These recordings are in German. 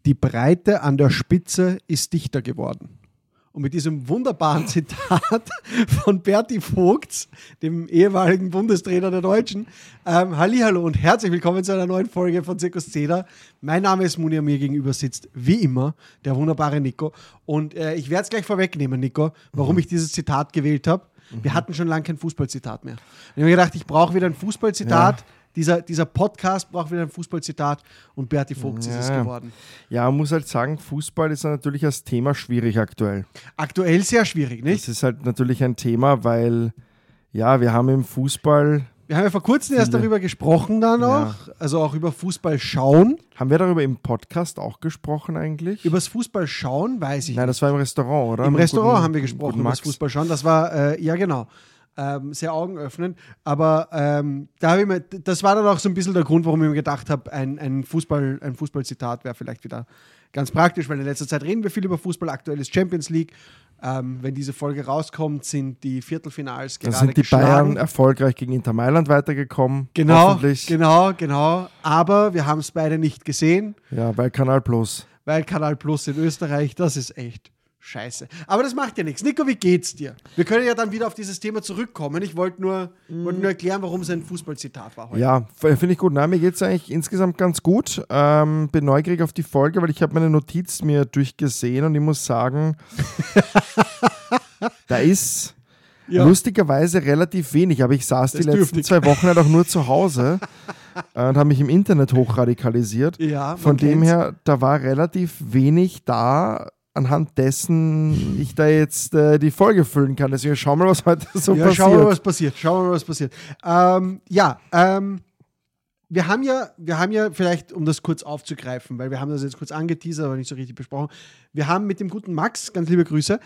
Die Breite an der Spitze ist dichter geworden. Und mit diesem wunderbaren Zitat von Berti Vogts, dem ehemaligen Bundestrainer der Deutschen, hallihallo und herzlich willkommen zu einer neuen Folge von Circus Ceder. Mein Name ist Munir, mir gegenüber sitzt wie immer der wunderbare Nico. Und ich werde es gleich vorwegnehmen, Nico, warum ich dieses Zitat gewählt habe. Wir hatten schon lange kein Fußballzitat mehr. Ich habe mir gedacht, ich brauche wieder ein Fußballzitat. Ja. Dieser Podcast braucht wieder ein Fußballzitat und Berti Vogts ist es geworden. Ja, man muss halt sagen, Fußball ist natürlich als Thema schwierig aktuell. Aktuell sehr schwierig, nicht? Das ist halt natürlich ein Thema, weil ja, wir haben im Fußball... Wir haben ja vor kurzem erst darüber gesprochen dann auch, also auch über Fußball schauen. Haben wir darüber im Podcast auch gesprochen eigentlich? Über das Fußball schauen weiß ich Nein, das war im Restaurant, oder? Im Restaurant haben wir gesprochen über das Fußball schauen. Das war, ja genau. Sehr augenöffnend, aber das war dann auch so ein bisschen der Grund, warum ich mir gedacht habe, ein Fußballzitat wäre vielleicht wieder ganz praktisch, weil in letzter Zeit reden wir viel über Fußball, aktuell ist Champions League. Wenn diese Folge rauskommt, sind die Viertelfinals gerade sind die geschlagen. Bayern erfolgreich gegen Inter Mailand weitergekommen. Genau. Aber wir haben es beide nicht gesehen. Ja, weil Kanal Plus. Weil Kanal Plus in Österreich, das ist echt scheiße. Aber das macht ja nichts. Nico, wie geht's dir? Wir können ja dann wieder auf dieses Thema zurückkommen. Ich wollte nur erklären, warum es ein Fußballzitat war heute. Ja, finde ich gut. Nein, mir geht es eigentlich insgesamt ganz gut. Bin neugierig auf die Folge, weil ich habe meine Notiz mir durchgesehen und ich muss sagen, da ist lustigerweise relativ wenig. Aber ich saß die letzten 2 Wochen halt auch nur zu Hause und habe mich im Internet hochradikalisiert. Ja, von dem her, da war relativ wenig da, anhand dessen ich da jetzt die Folge füllen kann. Deswegen schauen wir mal, was heute so passiert. Schauen wir mal, was passiert. Wir haben ja vielleicht, um das kurz aufzugreifen, weil wir haben das jetzt kurz angeteasert, aber nicht so richtig besprochen. Wir haben mit dem guten Max, ganz liebe Grüße,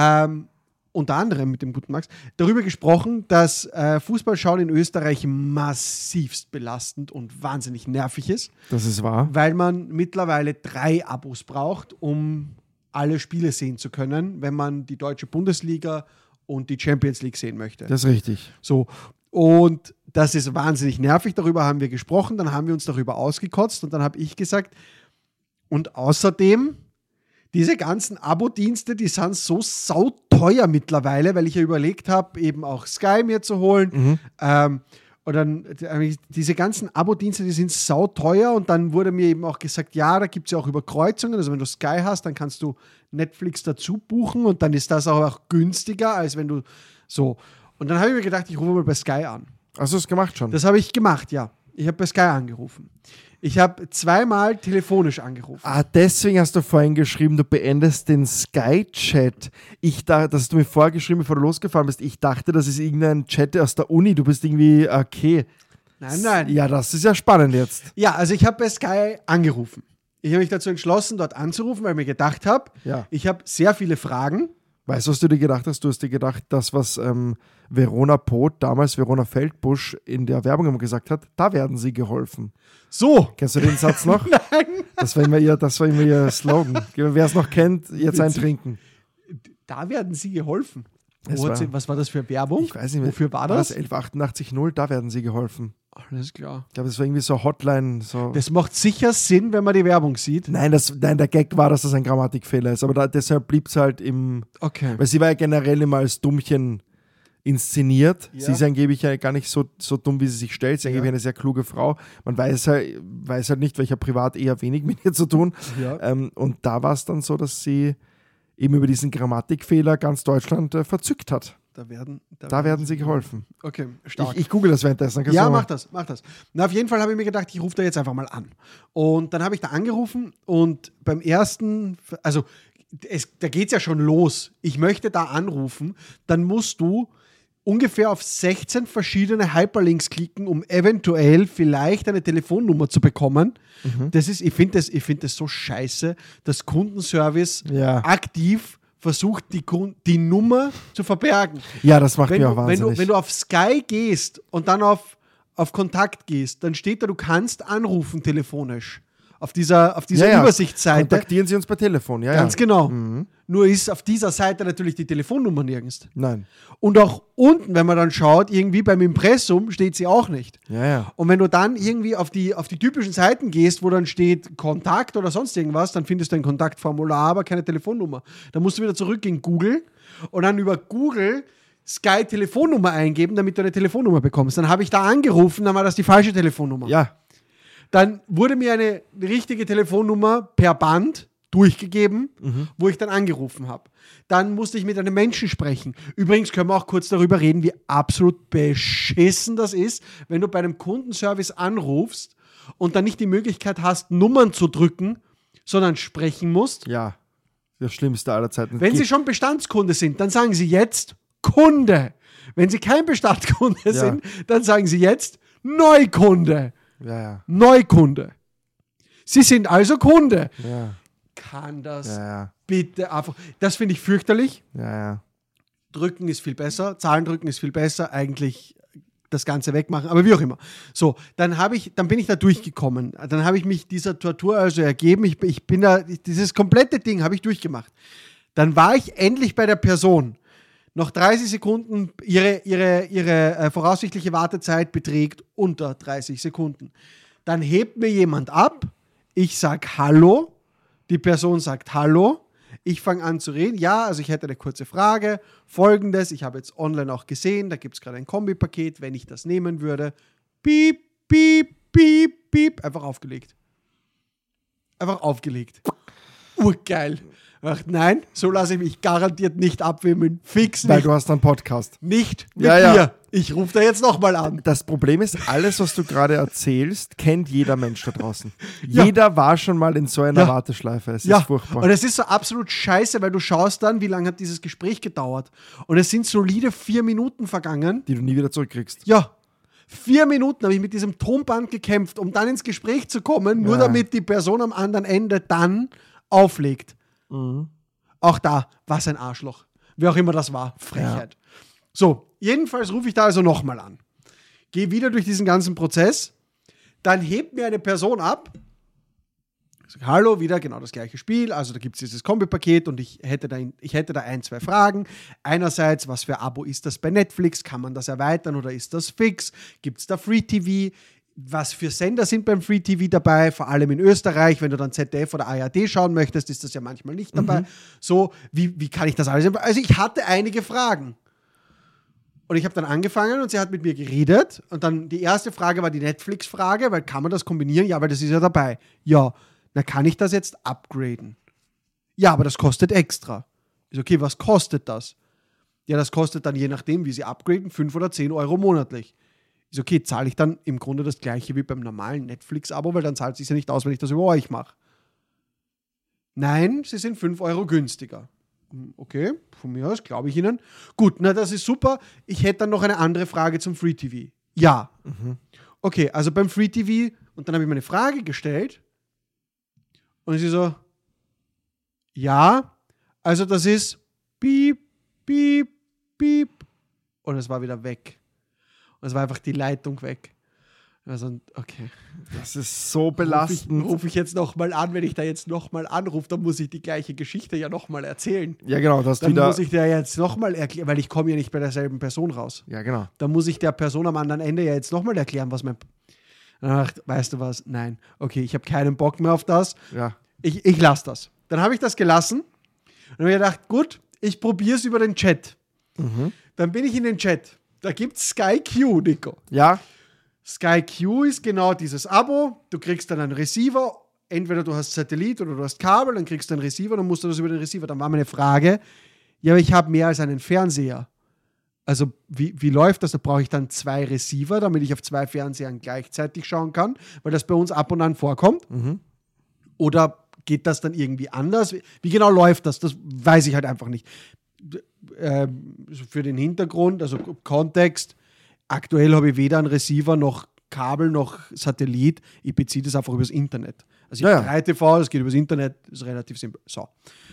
unter anderem mit dem guten Max, darüber gesprochen, dass Fußballschauen in Österreich massivst belastend und wahnsinnig nervig ist. Das ist wahr. Weil man mittlerweile 3 Abos braucht, um alle Spiele sehen zu können, wenn man die deutsche Bundesliga und die Champions League sehen möchte. Das ist richtig. So, und das ist wahnsinnig nervig, darüber haben wir gesprochen, dann haben wir uns darüber ausgekotzt und dann habe ich gesagt, und außerdem, diese ganzen Abo-Dienste, die sind so sauteuer mittlerweile, weil ich ja überlegt habe, eben auch Sky mir zu holen. Und dann, diese ganzen Abo-Dienste, die sind sauteuer und dann wurde mir eben auch gesagt, ja, da gibt es ja auch Überkreuzungen, also wenn du Sky hast, dann kannst du Netflix dazu buchen und dann ist das auch günstiger, als wenn du so. Und dann habe ich mir gedacht, ich rufe mal bei Sky an. Hast du es gemacht schon? Das habe ich gemacht, ja. Ich habe bei Sky angerufen. Ich habe 2-mal telefonisch angerufen. Deswegen hast du vorhin geschrieben, du beendest den Sky-Chat. Ich dachte, das hast du mir vorher geschrieben, bevor du losgefahren bist. Ich dachte, das ist irgendein Chat aus der Uni. Du bist irgendwie, okay. Nein. Ja, das ist ja spannend jetzt. Ja, also ich habe bei Sky angerufen. Ich habe mich dazu entschlossen, dort anzurufen, weil ich mir gedacht habe, ich habe sehr viele Fragen. Weißt du, was du dir gedacht hast? Du hast dir gedacht, das, was Verona Poth, damals Verona Feldbusch, in der Werbung immer gesagt hat, da werden sie geholfen. So. Kennst du den Satz noch? Nein. Das war immer ihr Slogan. Wer es noch kennt, jetzt eintrinken. Da werden sie geholfen. Was war das für Werbung? Ich weiß nicht mehr. Wofür war das? 11880, da werden sie geholfen. Alles klar. Ich glaube, das war irgendwie so Hotline. So. Das macht sicher Sinn, wenn man die Werbung sieht. Nein, der Gag war, dass das ein Grammatikfehler ist. Aber deshalb blieb es halt im... Okay. Weil sie war ja generell immer als Dummchen inszeniert. Ja. Sie ist angeblich ja gar nicht so dumm, wie sie sich stellt. Sie ist angeblich eine sehr kluge Frau. Man weiß halt nicht, weil ich habe privat eher wenig mit ihr zu tun. Ja. Und da war es dann so, dass sie eben über diesen Grammatikfehler ganz Deutschland verzückt hat. Da werden sie geholfen. Okay, stark. Ich google das währenddessen. Ja, mach das. Na, auf jeden Fall habe ich mir gedacht, ich rufe da jetzt einfach mal an. Und dann habe ich da angerufen und beim ersten, also da geht es ja schon los. Ich möchte da anrufen, dann musst du ungefähr auf 16 verschiedene Hyperlinks klicken, um eventuell vielleicht eine Telefonnummer zu bekommen. Ich finde das so scheiße, dass Kundenservice aktiv versucht, die Nummer zu verbergen. Ja, das macht mir auch wahnsinnig. Wenn du auf Sky gehst und dann auf Kontakt gehst, dann steht da, du kannst anrufen telefonisch. auf dieser Übersichtsseite. Kontaktieren Sie uns per Telefon, ja. Ganz genau. Mhm. Nur ist auf dieser Seite natürlich die Telefonnummer nirgends. Nein. Und auch unten, wenn man dann schaut, irgendwie beim Impressum steht sie auch nicht. Ja. Und wenn du dann irgendwie auf die typischen Seiten gehst, wo dann steht Kontakt oder sonst irgendwas, dann findest du ein Kontaktformular, aber keine Telefonnummer. Dann musst du wieder zurück in Google und dann über Google Sky Telefonnummer eingeben, damit du eine Telefonnummer bekommst. Dann habe ich da angerufen, dann war das die falsche Telefonnummer. Ja. Dann wurde mir eine richtige Telefonnummer per Band durchgegeben, wo ich dann angerufen habe. Dann musste ich mit einem Menschen sprechen. Übrigens können wir auch kurz darüber reden, wie absolut beschissen das ist, wenn du bei einem Kundenservice anrufst und dann nicht die Möglichkeit hast, Nummern zu drücken, sondern sprechen musst. Ja. Das Schlimmste aller Zeiten. Wenn Sie schon Bestandskunde sind, dann sagen Sie jetzt Kunde. Wenn Sie kein Bestandskunde sind, dann sagen Sie jetzt Neukunde. Ja. Neukunde. Sie sind also Kunde. Ja. Kann das Ja. bitte einfach. Das finde ich fürchterlich. Ja. Drücken ist viel besser, Zahlen drücken ist viel besser, eigentlich das Ganze wegmachen, aber wie auch immer. So, dann bin ich da durchgekommen. Dann habe ich mich dieser Tortur also ergeben. Ich bin da, dieses komplette Ding habe ich durchgemacht. Dann war ich endlich bei der Person. Noch 30 Sekunden, ihre voraussichtliche Wartezeit beträgt unter 30 Sekunden. Dann hebt mir jemand ab, ich sage Hallo, die Person sagt Hallo, ich fange an zu reden. Ja, also ich hätte eine kurze Frage. Folgendes, ich habe jetzt online auch gesehen, da gibt es gerade ein Kombipaket, wenn ich das nehmen würde. Piep, piep, piep, piep. Einfach aufgelegt. Urgeil. Ach nein, so lasse ich mich garantiert nicht abwimmeln. Fix nicht. Weil du hast einen Podcast. Nicht mit Ja. mir. Ich rufe da jetzt nochmal an. Das Problem ist, alles, was du gerade erzählst, kennt jeder Mensch da draußen. Ja. Jeder war schon mal in so einer Ja. Warteschleife. Es Ja, ist furchtbar. und es ist so absolut scheiße, weil du schaust dann, wie lange hat dieses Gespräch gedauert. Und es sind solide 4 Minuten vergangen. Die du nie wieder zurückkriegst. Ja, 4 Minuten habe ich mit diesem Tonband gekämpft, um dann ins Gespräch zu kommen, nur damit die Person am anderen Ende dann auflegt. Auch da, was ein Arschloch. Wer auch immer das war. Frechheit. So, jedenfalls rufe ich da also nochmal an. Gehe wieder durch diesen ganzen Prozess. Dann hebt mir eine Person ab. Ich sage, hallo, wieder genau das gleiche Spiel. Also da gibt es dieses Kombipaket und ich hätte da 1, 2 Fragen. Einerseits, was für Abo ist das bei Netflix? Kann man das erweitern oder ist das fix? Gibt es da Free TV? Was für Sender sind beim Free TV dabei? Vor allem in Österreich, wenn du dann ZDF oder ARD schauen möchtest, ist das ja manchmal nicht dabei. So, wie kann ich das alles? Also ich hatte einige Fragen. Und ich habe dann angefangen und sie hat mit mir geredet. Und dann die erste Frage war die Netflix-Frage, weil kann man das kombinieren? Ja, weil das ist ja dabei. Ja, na kann ich das jetzt upgraden? Ja, aber das kostet extra. Ist okay, was kostet das? Ja, das kostet dann je nachdem, wie sie upgraden, 5 oder 10 Euro monatlich. Ist okay, zahle ich dann im Grunde das gleiche wie beim normalen Netflix-Abo, weil dann zahlt es sich ja nicht aus, wenn ich das über euch mache. Nein, sie sind 5 Euro günstiger. Okay, von mir aus, glaube ich Ihnen. Gut, na das ist super. Ich hätte dann noch eine andere Frage zum Free TV. Ja. Okay, also beim Free TV, und dann habe ich meine Frage gestellt und sie so, ja, also das ist piep, piep, piep und es war wieder weg. Und es war einfach die Leitung weg. Also, okay. Das ist so belastend. Rufe ich jetzt nochmal an, wenn ich da jetzt nochmal anrufe, dann muss ich die gleiche Geschichte ja nochmal erzählen. Ja, genau. Dann muss ich der jetzt nochmal erklären, weil ich komme ja nicht bei derselben Person raus. Ja, genau. Dann muss ich der Person am anderen Ende ja jetzt nochmal erklären, was mein... Ach, weißt du was? Nein. Okay, ich habe keinen Bock mehr auf das. Ja. Ich lasse das. Dann habe ich das gelassen und habe gedacht, gut, ich probiere es über den Chat. Dann bin ich in den Chat. Da gibt es Sky Q, Nico. Ja. Sky Q ist genau dieses Abo. Du kriegst dann einen Receiver. Entweder du hast Satellit oder du hast Kabel, dann kriegst du einen Receiver, dann musst du das über den Receiver. Dann war meine Frage, ja, aber ich habe mehr als einen Fernseher. Also wie läuft das? Da brauche ich dann 2 Receiver, damit ich auf 2 Fernsehern gleichzeitig schauen kann, weil das bei uns ab und an vorkommt. Oder geht das dann irgendwie anders? Wie genau läuft das? Das weiß ich halt einfach nicht. Für den Hintergrund, also Kontext, aktuell habe ich weder einen Receiver noch Kabel noch Satellit. Ich beziehe das einfach übers Internet. Also ich habe 3TV, das geht übers Internet, ist relativ simpel. So.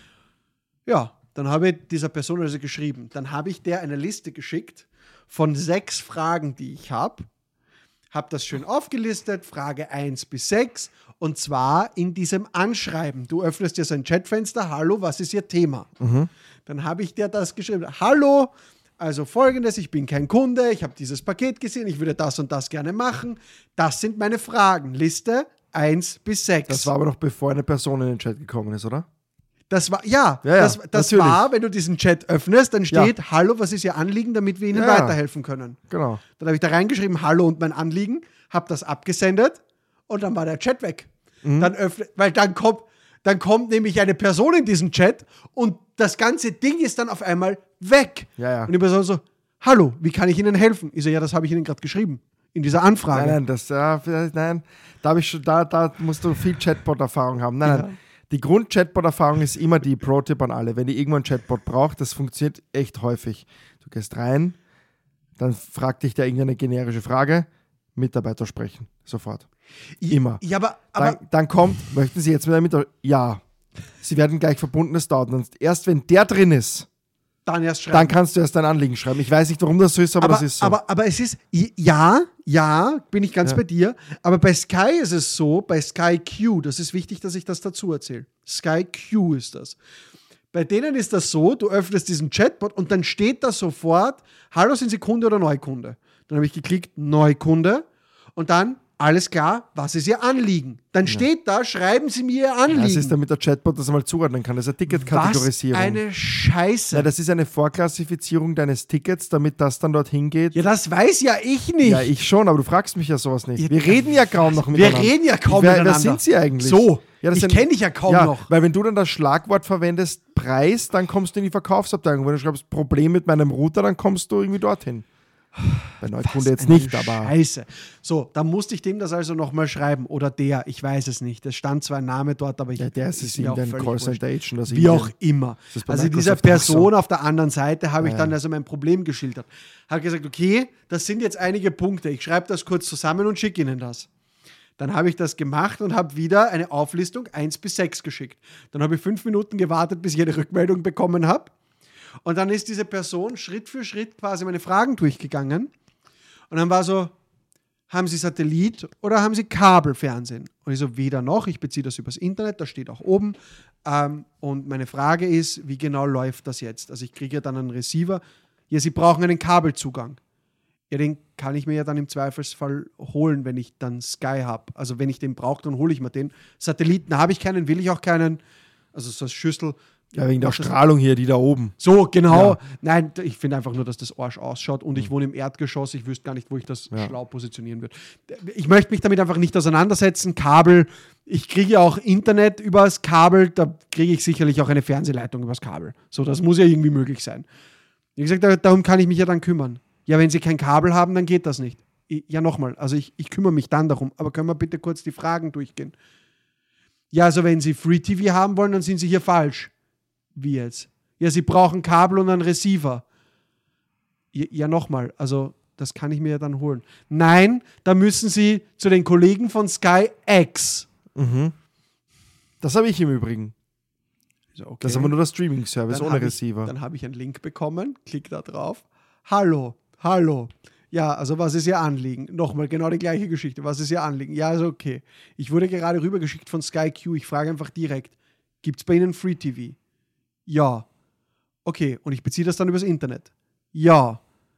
Ja, dann habe ich dieser Person also geschrieben. Dann habe ich der eine Liste geschickt von 6 Fragen, die ich habe. habe das schön aufgelistet, Frage 1 bis 6, und zwar in diesem Anschreiben. Du öffnest dir so ein Chatfenster, hallo, was ist Ihr Thema? Dann habe ich dir das geschrieben, hallo, also folgendes, ich bin kein Kunde, ich habe dieses Paket gesehen, ich würde das und das gerne machen. Das sind meine Fragen, Liste 1 bis 6. Das war aber noch bevor eine Person in den Chat gekommen ist, oder? Das war, das natürlich. war, wenn du diesen Chat öffnest, dann steht, hallo, was ist Ihr Anliegen, damit wir Ihnen weiterhelfen können. Genau. Dann habe ich da reingeschrieben, hallo und mein Anliegen, habe das abgesendet und dann war der Chat weg. Weil dann kommt nämlich eine Person in diesen Chat und das ganze Ding ist dann auf einmal weg. Ja. Und die Person so, hallo, wie kann ich Ihnen helfen? Ich so, ja, das habe ich Ihnen gerade geschrieben. In dieser Anfrage. Nein, da musst du viel Chatbot-Erfahrung haben. Nein. Die Grund-Chatbot-Erfahrung ist immer die Pro-Tipp an alle. Wenn ihr irgendwo einen Chatbot braucht, das funktioniert echt häufig. Du gehst rein, dann fragt dich der irgendeine generische Frage, Mitarbeiter sprechen, sofort. Immer. Ja, aber dann kommt, möchten Sie jetzt mit einem Mitarbeiter? Ja. Sie werden gleich verbunden, es dauert. Und erst wenn der drin ist, dann erst schreiben. Dann kannst du erst dein Anliegen schreiben. Ich weiß nicht, warum das so ist, aber das ist so. Aber es ist, ja, bin ich ganz bei dir. Aber bei Sky ist es so, bei Sky Q, das ist wichtig, dass ich das dazu erzähle. Sky Q ist das. Bei denen ist das so, du öffnest diesen Chatbot und dann steht da sofort, hallo, sind Sie Kunde oder Neukunde? Dann habe ich geklickt, Neukunde und dann, alles klar, was ist Ihr Anliegen? Dann steht da, schreiben Sie mir Ihr Anliegen. Das ist, damit der Chatbot das einmal zuordnen kann. Das ist eine Ticketkategorisierung. Was eine Scheiße. Ja, das ist eine Vorklassifizierung deines Tickets, damit das dann dorthin geht. Ja, das weiß ja ich nicht. Ja, ich schon, aber du fragst mich ja sowas nicht. Wir reden ja kaum noch miteinander. Wir reden ja kaum miteinander. Wer sind Sie eigentlich? So, ja, ich kenne dich ja kaum noch. Weil wenn du dann das Schlagwort verwendest, Preis, dann kommst du in die Verkaufsabteilung. Wenn du schreibst Problem mit meinem Router, dann kommst du irgendwie dorthin. Bei Neukunde jetzt nicht, aber... Scheiße. So, dann musste ich dem das also nochmal schreiben. Oder der, ich weiß es nicht. Es stand zwar ein Name dort, aber ich... Ja, der ist irgendein Callcenter Agent. Wie auch immer. Also dieser Person auf der anderen Seite habe ich dann also mein Problem geschildert. Habe gesagt, okay, das sind jetzt einige Punkte. Ich schreibe das kurz zusammen und schicke Ihnen das. Dann habe ich das gemacht und habe wieder eine Auflistung 1 bis 6 geschickt. Dann habe ich 5 Minuten gewartet, bis ich eine Rückmeldung bekommen habe. Und dann ist diese Person Schritt für Schritt quasi meine Fragen durchgegangen. Und dann war so, haben Sie Satellit oder haben Sie Kabelfernsehen? Und ich so, weder noch, ich beziehe das übers Internet, das steht auch oben. Und meine Frage ist, wie genau läuft das jetzt? Also ich kriege ja dann einen Receiver. Ja, Sie brauchen einen Kabelzugang. Ja, den kann ich mir ja dann im Zweifelsfall holen, wenn ich dann Sky habe. Also wenn ich den brauche, dann hole ich mir den. Satelliten habe ich keinen, will ich auch keinen. Also so eine Schüssel. Ja, wegen der Strahlung hier, die da oben. So, genau. Ja. Nein, ich finde einfach nur, dass das Arsch ausschaut und ich wohne im Erdgeschoss. Ich wüsste gar nicht, wo ich das schlau positionieren würde. Ich möchte mich damit einfach nicht auseinandersetzen. Kabel, ich kriege ja auch Internet übers Kabel, da kriege ich sicherlich auch eine Fernsehleitung übers Kabel. So, das muss ja irgendwie möglich sein. Wie gesagt, darum kann ich mich ja dann kümmern. Ja, wenn Sie kein Kabel haben, dann geht das nicht. Ja, nochmal, also ich kümmere mich dann darum. Aber können wir bitte kurz die Fragen durchgehen? Ja, also wenn Sie Free TV haben wollen, dann sind Sie hier falsch. Wie jetzt? Ja, Sie brauchen Kabel und einen Receiver. Ja, nochmal, also das kann ich mir ja dann holen. Nein, da müssen Sie zu den Kollegen von Sky X. Das habe ich im Übrigen. Also okay. Das ist aber nur der Streaming-Service ohne Receiver. Dann habe ich einen Link bekommen, klick da drauf. Hallo. Ja, also was ist Ihr Anliegen? Nochmal, genau die gleiche Geschichte. Was ist Ihr Anliegen? Ja, also okay. Ich wurde gerade rübergeschickt von Sky Q. Ich frage einfach direkt, gibt es bei Ihnen Free TV? Ja. Okay, und ich beziehe das dann übers Internet? Ja.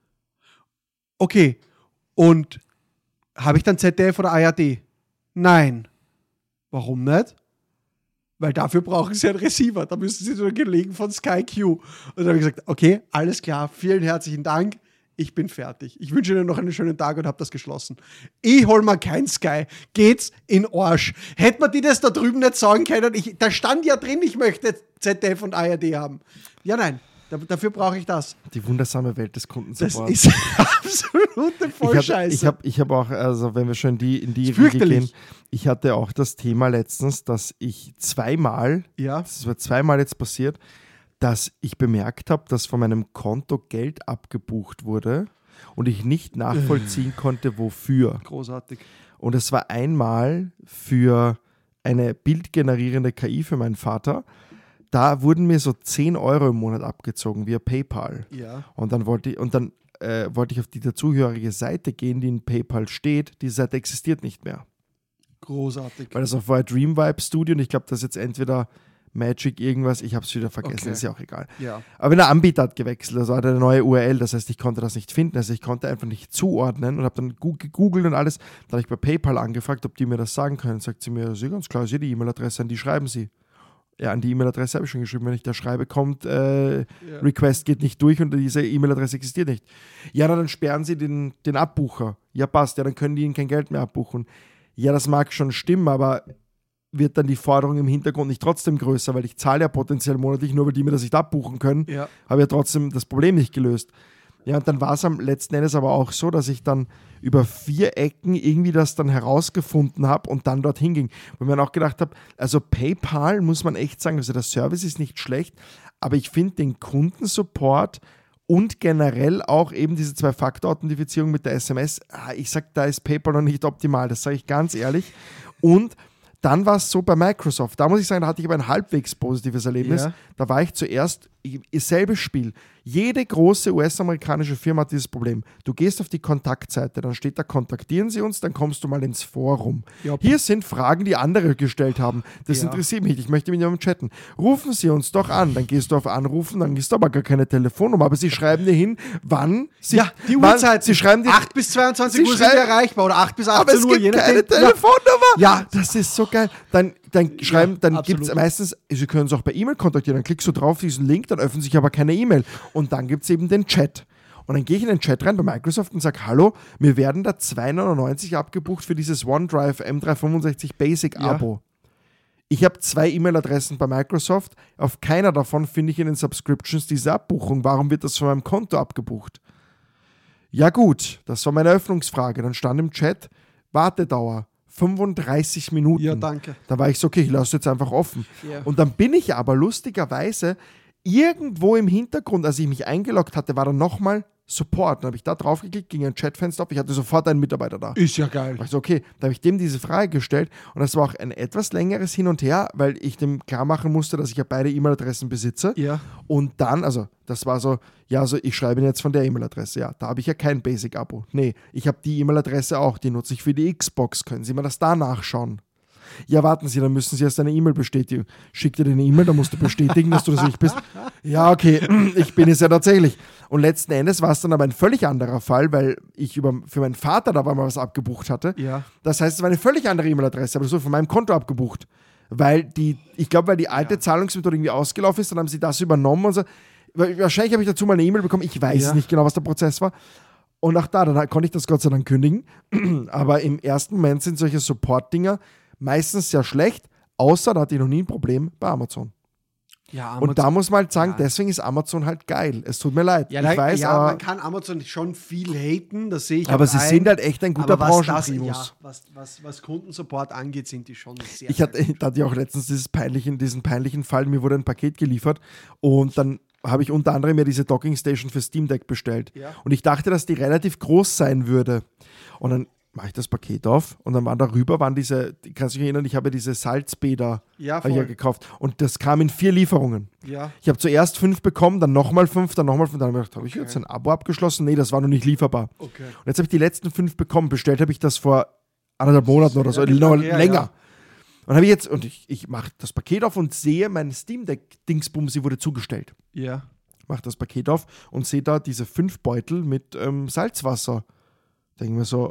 Okay, und habe ich dann ZDF oder ARD? Nein. Warum nicht? Weil dafür brauchen Sie einen Receiver. Da müssen Sie zu den Kollegen von Sky Q. Und dann habe ich gesagt, okay, alles klar, vielen herzlichen Dank. Ich bin fertig. Ich wünsche Ihnen noch einen schönen Tag und habe das geschlossen. Ich hol mir kein Sky. Geht's in Arsch. Hätte man die das da drüben nicht sagen können? Da stand ja drin, ich möchte ZDF und ARD haben. Ja, nein. Dafür brauche ich das. Die wundersame Welt des Kundensupports. Das ist absolute Vollscheiße. Ich habe auch, also wenn wir schon in die Riege gehen, ich hatte auch das Thema letztens, dass ich zweimal jetzt passiert, dass ich bemerkt habe, dass von meinem Konto Geld abgebucht wurde und ich nicht nachvollziehen konnte, wofür. Großartig. Und es war einmal für eine bildgenerierende KI für meinen Vater. Da wurden mir so 10 € im Monat abgezogen via PayPal. Ja. Und dann wollte ich auf die dazugehörige Seite gehen, die in PayPal steht. Die Seite existiert nicht mehr. Großartig. Weil das war vorher Dreamvibe Studio und ich glaube, das ist jetzt entweder Magic irgendwas, ich habe es wieder vergessen, Okay. ist ja auch egal. Ja. Aber der Anbieter hat gewechselt, also hat eine neue URL, das heißt, ich konnte das nicht finden, also ich konnte einfach nicht zuordnen und habe dann gegoogelt und alles. Dann habe ich bei PayPal angefragt, ob die mir das sagen können. Sagt sie mir, sehr ganz klar, ist die E-Mail-Adresse, an die schreiben sie. Ja, an die E-Mail-Adresse habe ich schon geschrieben, wenn ich da schreibe, kommt, Request geht nicht durch und diese E-Mail-Adresse existiert nicht. Ja, dann sperren sie den Abbucher. Ja, passt, ja, dann können die ihnen kein Geld mehr abbuchen. Ja, das mag schon stimmen, aber wird dann die Forderung im Hintergrund nicht trotzdem größer, weil ich zahle ja potenziell monatlich, nur weil die mir das nicht abbuchen können, Ja. habe ja trotzdem das Problem nicht gelöst. Ja, und dann war es am letzten Endes aber auch so, dass ich dann über 4 Ecken irgendwie das dann herausgefunden habe und dann dorthin ging. Wo ich mir dann auch gedacht habe, also PayPal muss man echt sagen, also der Service ist nicht schlecht, aber ich finde den Kundensupport und generell auch eben diese 2-Faktor-Authentifizierung mit der SMS, ich sage, da ist PayPal noch nicht optimal, das sage ich ganz ehrlich. Und dann war es so bei Microsoft, da muss ich sagen, da hatte ich aber ein halbwegs positives Erlebnis. Ja. Da war ich zuerst, selbes Spiel. Jede große US-amerikanische Firma hat dieses Problem. Du gehst auf die Kontaktseite, dann steht da, kontaktieren Sie uns, dann kommst du mal ins Forum. Ja. Hier sind Fragen, die andere gestellt haben. Das Ja. interessiert mich nicht, ich möchte mit jemandem chatten. Rufen Sie uns doch an, dann gehst du auf Anrufen, dann ist aber gar keine Telefonnummer, aber sie schreiben dir hin, wann sie... Ja, die wann, Uhrzeit. Sie schreiben dir... 8 bis 22 Sie Uhr sind schreiben- erreichbar oder 8 bis aber 18 es Uhr. gibt je keine nachdem. Telefonnummer. Ja. Das ist so geil. Dann gibt es absolut. meistens, Sie können es auch per E-Mail kontaktieren, dann klickst du drauf diesen Link, dann öffnet sich aber keine E-Mail. Und dann gibt es eben den Chat. Und dann gehe ich in den Chat rein bei Microsoft und sage, hallo, mir werden da 2,99 abgebucht für dieses OneDrive M365 Basic Abo. Ich habe 2 E-Mail-Adressen bei Microsoft, auf keiner davon finde ich in den Subscriptions diese Abbuchung. Warum wird das von meinem Konto abgebucht? Ja gut, das war meine Öffnungsfrage. Dann stand im Chat, Wartedauer 35 Minuten. Ja, danke. Da war ich so, okay, ich lasse jetzt einfach offen. Ja. Und dann bin ich aber lustigerweise irgendwo im Hintergrund, als ich mich eingeloggt hatte, war dann nochmal Support. Dann habe ich da drauf geklickt, ging ein Chatfenster auf, ich hatte sofort einen Mitarbeiter da. Ist ja geil. Da war ich so, okay, da habe ich dem diese Frage gestellt und das war auch ein etwas längeres Hin und Her, weil ich dem klar machen musste, dass ich ja beide E-Mail-Adressen besitze. Ja. Und dann, also das war so, ja, also ich schreibe Ihnen jetzt von der E-Mail-Adresse, ja, da habe ich ja kein Basic-Abo. Nee, ich habe die E-Mail-Adresse auch, die nutze ich für die Xbox. Können Sie mir das da nachschauen? Ja, warten Sie, dann müssen Sie erst eine E-Mail bestätigen. Schick dir eine E-Mail, da musst du bestätigen, dass du das nicht bist. Ja, okay, ich bin es ja tatsächlich. Und letzten Endes war es dann aber ein völlig anderer Fall, weil ich für meinen Vater da mal was abgebucht hatte. Ja. Das heißt, es war eine völlig andere E-Mail-Adresse, aber das wurde von meinem Konto abgebucht. Weil die alte Zahlungsmethode irgendwie ausgelaufen ist, dann haben sie das übernommen und so. Wahrscheinlich habe ich dazu mal eine E-Mail bekommen, ich weiß nicht genau, was der Prozess war. Und auch da, dann konnte ich das Gott sei Dank kündigen. Aber im ersten Moment sind solche Support-Dinger meistens sehr schlecht, außer da hatte ich noch nie ein Problem bei Amazon. Ja, Und da muss man halt sagen, Ja. deswegen ist Amazon halt geil. Es tut mir leid. Ja, ich weiß, aber, man kann Amazon schon viel haten, das sehe ich aber auch sie ein. sind halt echt ein guter Aber was Branchenprimus. was Kundensupport angeht, sind die schon sehr, Ich hatte ja auch letztens diesen peinlichen Fall, mir wurde ein Paket geliefert und dann habe ich unter anderem ja diese Docking Station für Steam Deck bestellt. Ja. Und ich dachte, dass die relativ groß sein würde. Und dann mache ich das Paket auf und dann waren diese, kannst du dich erinnern, ich habe diese Salzbäder Ja, habe ich ja voll. gekauft und das kam in 4 Lieferungen. Ja. Ich habe zuerst 5 bekommen, dann nochmal 5, dann nochmal 5, dann habe ich gedacht, habe ich Okay. jetzt ein Abo abgeschlossen? Nee, das war noch nicht lieferbar. Okay. Und jetzt habe ich die letzten 5 bekommen. Bestellt habe ich das vor 1,5 Monaten oder so, relativ noch lang her, länger. ja. Und habe ich jetzt, und ich mache das Paket auf und sehe, mein Steam Deck-Dingsbumsi wurde zugestellt. Ja. Mache das Paket auf und sehe da diese 5 Beutel mit Salzwasser. Denke mir so,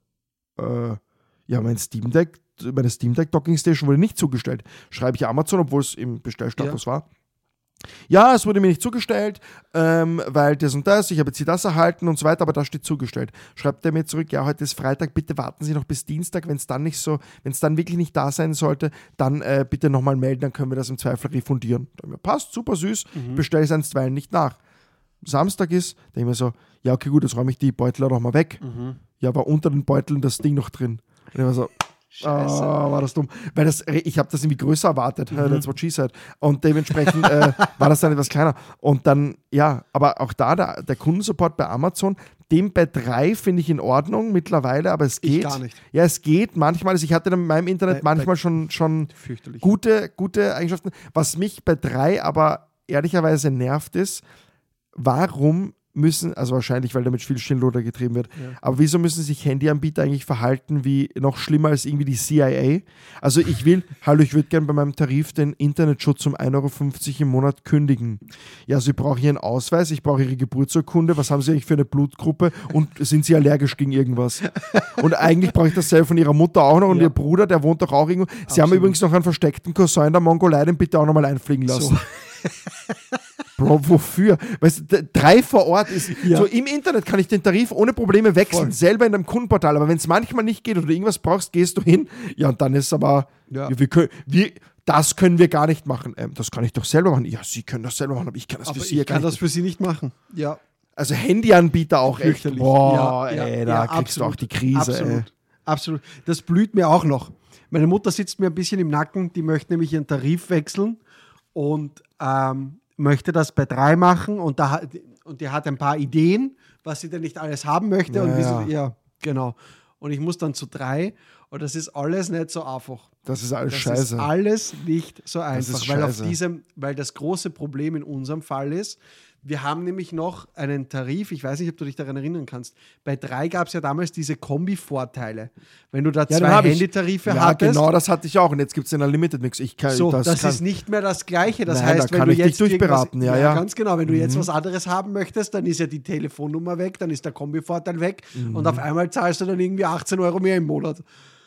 ja, meine Steam Deck Docking Station wurde nicht zugestellt. Schreibe ich Amazon, obwohl es im Bestellstatus war. Ja, es wurde mir nicht zugestellt, weil das und das, ich habe jetzt hier das erhalten und so weiter, aber da steht zugestellt. Schreibt er mir zurück, ja, heute ist Freitag, bitte warten Sie noch bis Dienstag, wenn es dann wirklich nicht da sein sollte, dann bitte nochmal melden, dann können wir das im Zweifel refundieren. Da mir passt, super süß, bestelle ich es einstweilen nicht nach. Samstag ist, denke ich mir so, ja, okay, gut, jetzt räume ich die Beutel auch noch mal weg. Ja, war unter den Beuteln das Ding noch drin. Und ich war so, Scheiße. war das dumm. Weil ich habe das irgendwie größer erwartet. That's what she said. Und dementsprechend war das dann etwas kleiner. Und dann, ja, aber auch da, der Kundensupport bei Amazon, den bei 3 finde ich in Ordnung mittlerweile, aber es geht. Ich gar nicht. Ja, es geht manchmal. Also ich hatte in meinem Internet manchmal schon Fürchterlich. gute Eigenschaften. Was mich bei 3 aber ehrlicherweise nervt ist, warum müssen, also wahrscheinlich, weil damit viel Schindluder getrieben wird, aber wieso müssen sich Handyanbieter eigentlich verhalten wie noch schlimmer als irgendwie die CIA? Also ich würde gerne bei meinem Tarif den Internetschutz um 1,50 € im Monat kündigen. Ja, Sie brauchen hier einen Ausweis, ich brauche Ihre Geburtsurkunde, was haben Sie eigentlich für eine Blutgruppe und sind Sie allergisch gegen irgendwas? Und eigentlich brauche ich dasselbe von Ihrer Mutter auch noch und Ihr Bruder, der wohnt doch auch irgendwo. Sie haben übrigens noch einen versteckten Cousin in der Mongolei, den bitte auch nochmal einfliegen lassen. So. Bro, wofür? Weißt du, 3 vor Ort ist, so im Internet kann ich den Tarif ohne Probleme wechseln, selber in einem Kundenportal, aber wenn es manchmal nicht geht oder irgendwas brauchst, gehst du hin, ja und dann ist aber, das können wir gar nicht machen. Das kann ich doch selber machen. Ja, Sie können das selber machen, aber ich kann das für Sie. Ich kann das für Sie nicht machen. Ja. Also Handyanbieter auch echt. Boah, da kriegst du auch die Krise. Absolut. Das blüht mir auch noch. Meine Mutter sitzt mir ein bisschen im Nacken, die möchte nämlich ihren Tarif wechseln und möchte das bei 3 machen und die hat ein paar Ideen, was sie denn nicht alles haben möchte. Genau. Und ich muss dann zu 3 und das ist alles nicht so einfach. Das ist alles scheiße. Das ist alles nicht so einfach, weil weil das große Problem in unserem Fall ist, wir haben nämlich noch einen Tarif, ich weiß nicht, ob du dich daran erinnern kannst. Bei 3 gab es ja damals diese Kombi-Vorteile. Wenn du da 2 Handytarife hattest. Ja, genau, das hatte ich auch. Und jetzt gibt es den Unlimited Mix. Das ist nicht mehr das Gleiche. Das heißt, da wenn du jetzt durchberaten. Ja, ganz genau. Wenn du jetzt was anderes haben möchtest, dann ist ja die Telefonnummer weg, dann ist der Kombi-Vorteil weg und auf einmal zahlst du dann irgendwie 18 € mehr im Monat.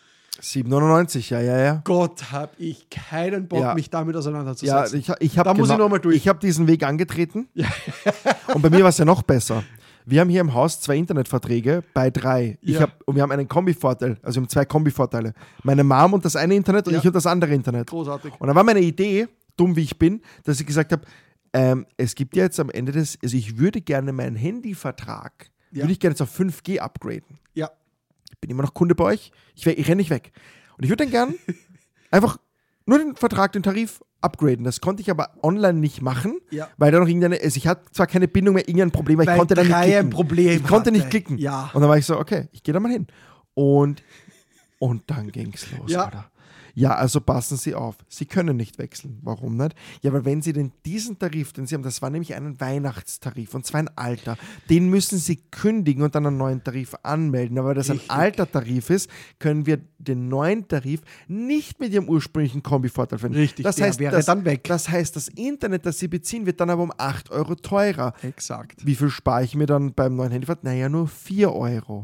7,99, ja. Gott, habe ich keinen Bock, mich damit auseinanderzusetzen. Ja, ich nochmal durch. Ich habe diesen Weg angetreten und bei mir war es ja noch besser. Wir haben hier im Haus 2 Internetverträge bei 3. Und wir haben einen Kombi-Vorteil, also wir haben 2 Kombi-Vorteile. Meine Mom und das eine Internet und ich und das andere Internet. Großartig. Und dann war meine Idee, dumm wie ich bin, dass ich gesagt habe, es gibt ja jetzt am Ende also ich würde gerne meinen Handyvertrag, würde ich gerne jetzt auf 5G upgraden. Ja. Bin immer noch Kunde bei euch, ich renne nicht weg. Und ich würde dann gern einfach nur den Vertrag, den Tarif upgraden. Das konnte ich aber online nicht machen, weil da noch ich hatte zwar keine Bindung mehr, irgendein Problem, aber ich konnte da nicht klicken. Ich konnte nicht klicken. Ja. Und dann war ich so, okay, ich gehe da mal hin. Und dann ging es los, Alter. Ja, also passen Sie auf. Sie können nicht wechseln. Warum nicht? Ja, weil wenn Sie diesen Tarif, den Sie haben, das war nämlich ein Weihnachtstarif und zwar ein alter, den müssen Sie kündigen und dann einen neuen Tarif anmelden. Aber weil das ein alter Tarif ist, können wir den neuen Tarif nicht mit Ihrem ursprünglichen Kombi-Vorteil finden. Richtig, das heißt, wäre dann weg. Das heißt, das Internet, das Sie beziehen, wird dann aber um 8 € teurer. Exakt. Wie viel spare ich mir dann beim neuen Handyvertrag? Naja, nur 4 €.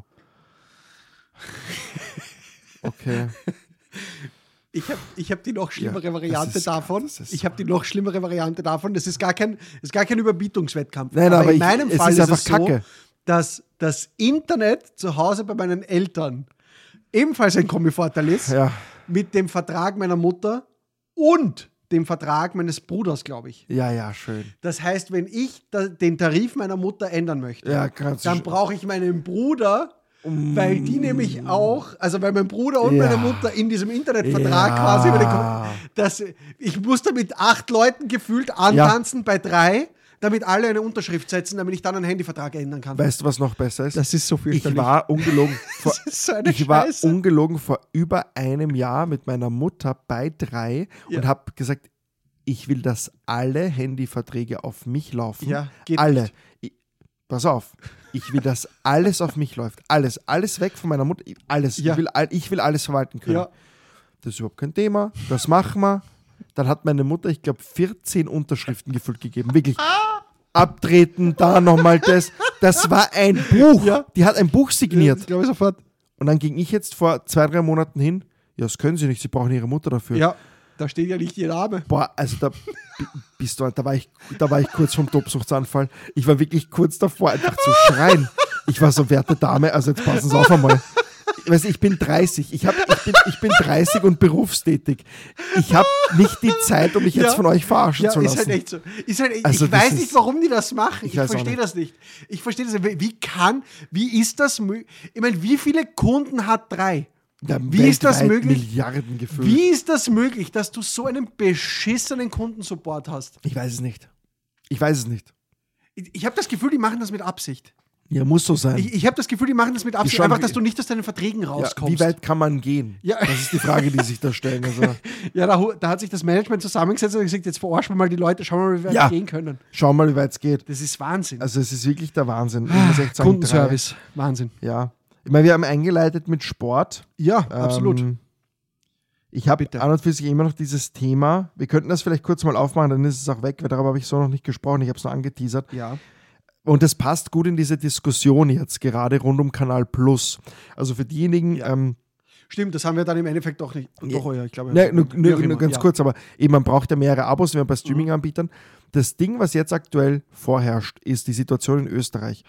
Okay. Ich hab die noch schlimmere Variante davon. Das ist gar kein Überbietungswettkampf. Nein, aber in meinem Fall ist es Kacke. so, dass das Internet zu Hause bei meinen Eltern ebenfalls ein Kombi-Vorteil ist, mit dem Vertrag meiner Mutter und dem Vertrag meines Bruders, glaube ich. Ja, schön. Das heißt, wenn ich den Tarif meiner Mutter ändern möchte, dann brauche ich meinen Bruder, weil die nämlich auch, also weil mein Bruder und meine Mutter in diesem Internetvertrag quasi, ich musste mit 8 Leuten gefühlt antanzen bei 3, damit alle eine Unterschrift setzen, damit ich dann einen Handyvertrag ändern kann. Weißt du, was noch besser ist? Das ist so fürchterlich. Ich war Scheiße. ungelogen vor über einem Jahr mit meiner Mutter bei 3 und habe gesagt, ich will, dass alle Handyverträge auf mich laufen. Ja, geht alle. Pass auf, ich will, dass alles auf mich läuft. Alles weg von meiner Mutter. Alles. Ja. Ich will alles verwalten können. Ja. Das ist überhaupt kein Thema. Das machen wir. Dann hat meine Mutter, ich glaube, 14 Unterschriften gefüllt gegeben. Wirklich. Abtreten, da nochmal das. Das war ein Buch. Ja. Die hat ein Buch signiert. Ja, glaube ich sofort. Und dann ging ich jetzt vor 2-3 Monaten hin. Ja, das können Sie nicht. Sie brauchen Ihre Mutter dafür. Ja. Da steht ja nicht Ihr Name. Boah, also da war ich kurz vom Tobsuchtsanfall. Ich war wirklich kurz davor, einfach zu schreien. Ich war so, werte Dame, also jetzt passen Sie auf einmal. Ich bin 30. Ich bin 30 und berufstätig. Ich habe nicht die Zeit, um mich jetzt von euch verarschen zu lassen. Ist halt echt so. Also ich weiß nicht, warum die das machen. Ich verstehe das nicht. Wie ist das möglich? Ich meine, wie viele Kunden hat 3? Wie ist das möglich? Milliarden gefüllt. Wie ist das möglich, dass du so einen beschissenen Kundensupport hast? Ich weiß es nicht. Ich habe das Gefühl, die machen das mit Absicht. Ja, muss so sein. Ich habe das Gefühl, die machen das mit Absicht, schauen, einfach, dass du nicht aus deinen Verträgen rauskommst. Wie weit kann man gehen? Ja. Das ist die Frage, die sich da stellen. Also, Ja, da hat sich das Management zusammengesetzt und gesagt, jetzt verarschen wir mal die Leute, schauen wir mal, wie weit wir gehen können. Schau mal, wie weit es geht. Das ist Wahnsinn. Also es ist wirklich der Wahnsinn. Ich muss echt sagen, Kundenservice, Wahnsinn. Ja. Ich meine, wir haben eingeleitet mit Sport. Ja, absolut. Ich habe an und für sich immer noch dieses Thema. Wir könnten das vielleicht kurz mal aufmachen, dann ist es auch weg, weil darüber habe ich so noch nicht gesprochen. Ich habe es nur angeteasert. Ja. Und das passt gut in diese Diskussion jetzt, gerade rund um Kanal Plus. Also für diejenigen... Stimmt, das haben wir dann im Endeffekt doch nicht. Doch, ja, ich glaube. Nur ganz kurz, aber eben, man braucht ja mehrere Abos, wie bei Streaming-Anbietern. Das Ding, was jetzt aktuell vorherrscht, ist die Situation in Österreich.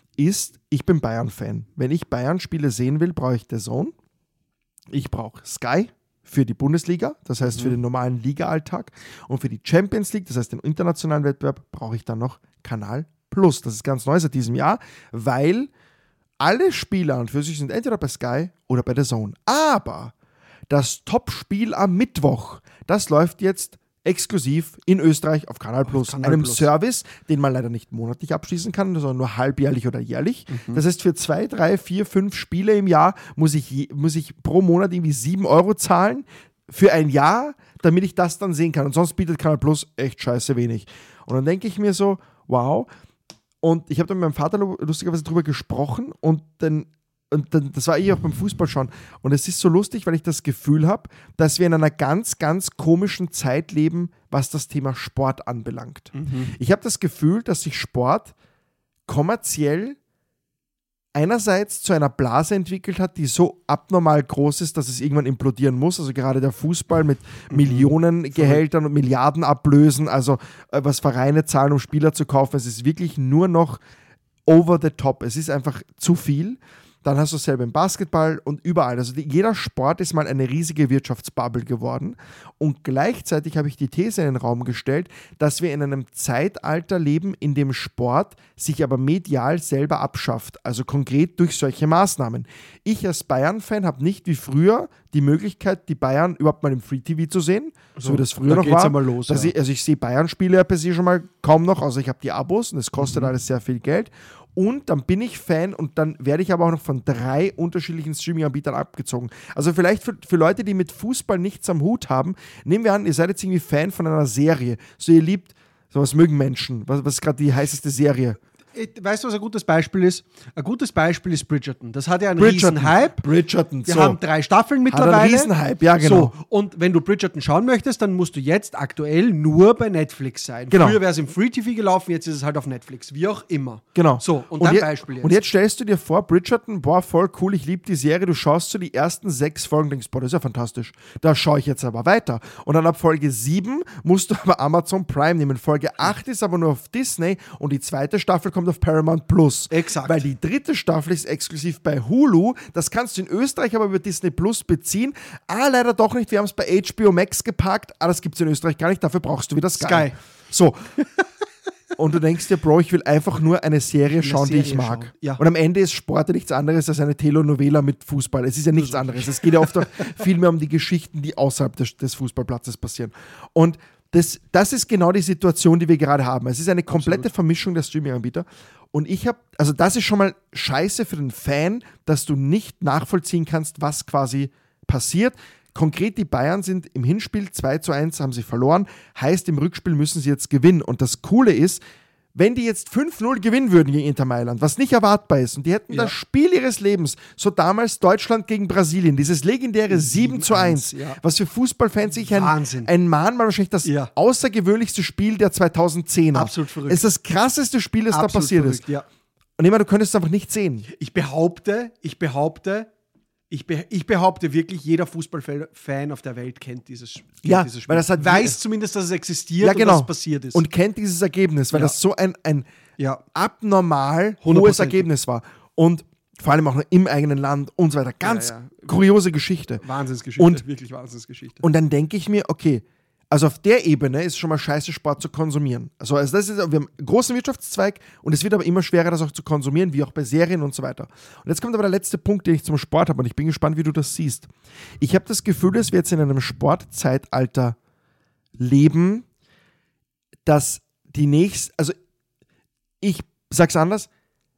Ich bin Bayern-Fan. Wenn ich Bayern-Spiele sehen will, brauche ich DAZN. Ich brauche Sky für die Bundesliga, das heißt für den normalen Liga-Alltag. Und für die Champions League, das heißt den internationalen Wettbewerb, brauche ich dann noch Kanal Plus. Das ist ganz neu seit diesem Jahr, weil alle Spiele an und für sich sind entweder bei Sky oder bei DAZN. Aber das Top-Spiel am Mittwoch, das läuft jetzt exklusiv in Österreich auf Kanal Plus, einem Service, den man leider nicht monatlich abschließen kann, sondern nur halbjährlich oder jährlich. Das heißt, für 2, 3, 4, 5 Spiele im Jahr muss ich pro Monat irgendwie 7 Euro zahlen für ein Jahr, damit ich das dann sehen kann. Und sonst bietet Kanal Plus echt scheiße wenig. Und dann denke ich mir so, wow. Und ich habe dann mit meinem Vater lustigerweise drüber gesprochen und das war auch beim Fußball schon. Und es ist so lustig, weil ich das Gefühl habe, dass wir in einer ganz, ganz komischen Zeit leben, was das Thema Sport anbelangt. Ich habe das Gefühl, dass sich Sport kommerziell einerseits zu einer Blase entwickelt hat, die so abnormal groß ist, dass es irgendwann implodieren muss. Also gerade der Fußball mit Millionengehältern und Milliardenablösen, also was Vereine zahlen, um Spieler zu kaufen. Es ist wirklich nur noch over the top. Es ist einfach zu viel. Dann hast du es selber im Basketball und überall. Also jeder Sport ist mal eine riesige Wirtschaftsbubble geworden. Und gleichzeitig habe ich die These in den Raum gestellt, dass wir in einem Zeitalter leben, in dem Sport sich aber medial selber abschafft. Also konkret durch solche Maßnahmen. Ich als Bayern-Fan habe nicht wie früher die Möglichkeit, die Bayern überhaupt mal im Free-TV zu sehen, so wie das früher noch war. Mal los, ich sehe Bayern-Spiele ja per se schon mal kaum noch, also ich habe die Abos und es kostet alles sehr viel Geld. Und dann bin ich Fan und dann werde ich aber auch noch von 3 unterschiedlichen Streaming-Anbietern abgezogen. Also vielleicht für Leute, die mit Fußball nichts am Hut haben, nehmen wir an, ihr seid jetzt irgendwie Fan von einer Serie. So ihr liebt, sowas mögen Menschen. Was ist gerade die heißeste Serie? Weißt du, was ein gutes Beispiel ist? Ein gutes Beispiel ist Bridgerton. Das hat ja einen riesen Hype. Bridgerton, Wir haben 3 Staffeln mittlerweile. Hat einen riesen Hype, ja genau. So, und wenn du Bridgerton schauen möchtest, dann musst du jetzt aktuell nur bei Netflix sein. Genau. Früher wäre es im Free TV gelaufen, jetzt ist es halt auf Netflix. Wie auch immer. Genau. So, und dann Beispiel jetzt. Und jetzt stellst du dir vor, Bridgerton, boah, voll cool, ich liebe die Serie, du schaust so die ersten 6 Folgen und denkst, boah, das ist ja fantastisch. Da schaue ich jetzt aber weiter. Und dann ab Folge 7 musst du aber Amazon Prime nehmen. Folge 8 ist aber nur auf Disney und die 2. Staffel kommt auf Paramount Plus. Exakt. Weil die 3. Staffel ist exklusiv bei Hulu. Das kannst du in Österreich aber über Disney Plus beziehen. Leider doch nicht. Wir haben es bei HBO Max geparkt. Das gibt es in Österreich gar nicht. Dafür brauchst du wieder Sky. So. Und du denkst dir, Bro, ich will einfach nur eine Serie schauen, die ich mag. Ja. Und am Ende ist Sport ja nichts anderes als eine Telenovela mit Fußball. Es ist ja nichts anderes. Es geht ja oft auch viel mehr um die Geschichten, die außerhalb des Fußballplatzes passieren. Und das ist genau die Situation, die wir gerade haben. Es ist eine komplette Vermischung der Streaming-Anbieter. Und also das ist schon mal scheiße für den Fan, dass du nicht nachvollziehen kannst, was quasi passiert. Konkret, die Bayern sind im Hinspiel 2:1, haben sie verloren. Heißt, im Rückspiel müssen sie jetzt gewinnen. Und das Coole ist, wenn die jetzt 5-0 gewinnen würden gegen Inter Mailand, was nicht erwartbar ist, und die hätten das Spiel ihres Lebens, so damals Deutschland gegen Brasilien, dieses legendäre 7:1, was für Fußballfans sich ein Mahnmal wahrscheinlich das außergewöhnlichste Spiel der 2010er. Absolut verrückt. Es ist das krasseste Spiel, das da passiert ist. Ja. Und immer, du könntest es einfach nicht sehen. Ich behaupte wirklich, jeder Fußballfan auf der Welt kennt dieses Spiel. Weil das weiß zumindest, dass es existiert und dass es passiert ist. Und kennt dieses Ergebnis, weil das so ein abnormal hohes Ergebnis war. Und vor allem auch noch im eigenen Land und so weiter. Ganz kuriose Geschichte. Wahnsinnsgeschichte, wirklich Wahnsinnsgeschichte. Und dann denke ich mir, okay, also auf der Ebene ist es schon mal scheiße, Sport zu konsumieren. Also das ist, wir haben einen großen Wirtschaftszweig und es wird aber immer schwerer, das auch zu konsumieren, wie auch bei Serien und so weiter. Und jetzt kommt aber der letzte Punkt, den ich zum Sport habe und ich bin gespannt, wie du das siehst. Ich habe das Gefühl, dass wir jetzt in einem Sportzeitalter leben, dass also ich sag's anders,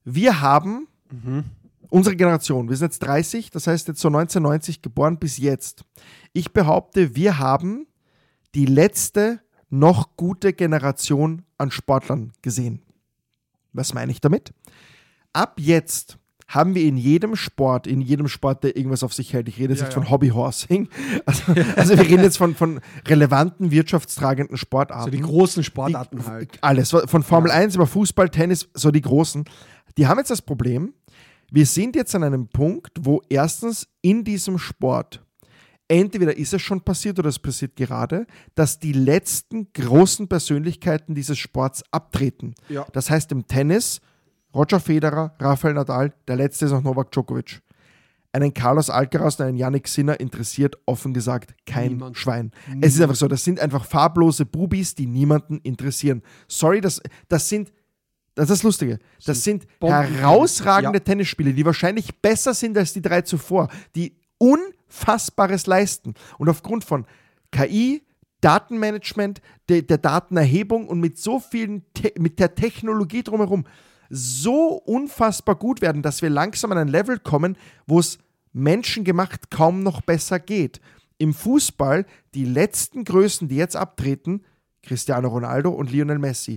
wir haben, unsere Generation, wir sind jetzt 30, das heißt jetzt so 1990 geboren bis jetzt. Ich behaupte, wir haben die letzte noch gute Generation an Sportlern gesehen. Was meine ich damit? Ab jetzt haben wir in jedem Sport, der irgendwas auf sich hält, ich rede jetzt nicht von Hobbyhorsing, also wir reden jetzt von relevanten, wirtschaftstragenden Sportarten. So die großen Sportarten halt. Alles, von Formel 1 über Fußball, Tennis, so die großen. Die haben jetzt das Problem, wir sind jetzt an einem Punkt, wo erstens in diesem Sport, entweder ist es schon passiert oder es passiert gerade, dass die letzten großen Persönlichkeiten dieses Sports abtreten. Ja. Das heißt im Tennis Roger Federer, Rafael Nadal, der letzte ist noch Novak Djokovic. Einen Carlos Alcaraz und einen Yannick Sinner interessiert offen gesagt kein Schwein. Es ist einfach so, das sind einfach farblose Bubis, die niemanden interessieren. Sorry, das ist das Lustige. Das sind herausragende Tennisspieler, die wahrscheinlich besser sind als die 3 zuvor, die Unfassbares leisten. Und aufgrund von KI, Datenmanagement, der Datenerhebung und mit so vielen, mit der Technologie drumherum, so unfassbar gut werden, dass wir langsam an ein Level kommen, wo es menschengemacht kaum noch besser geht. Im Fußball, die letzten Größen, die jetzt abtreten, Cristiano Ronaldo und Lionel Messi.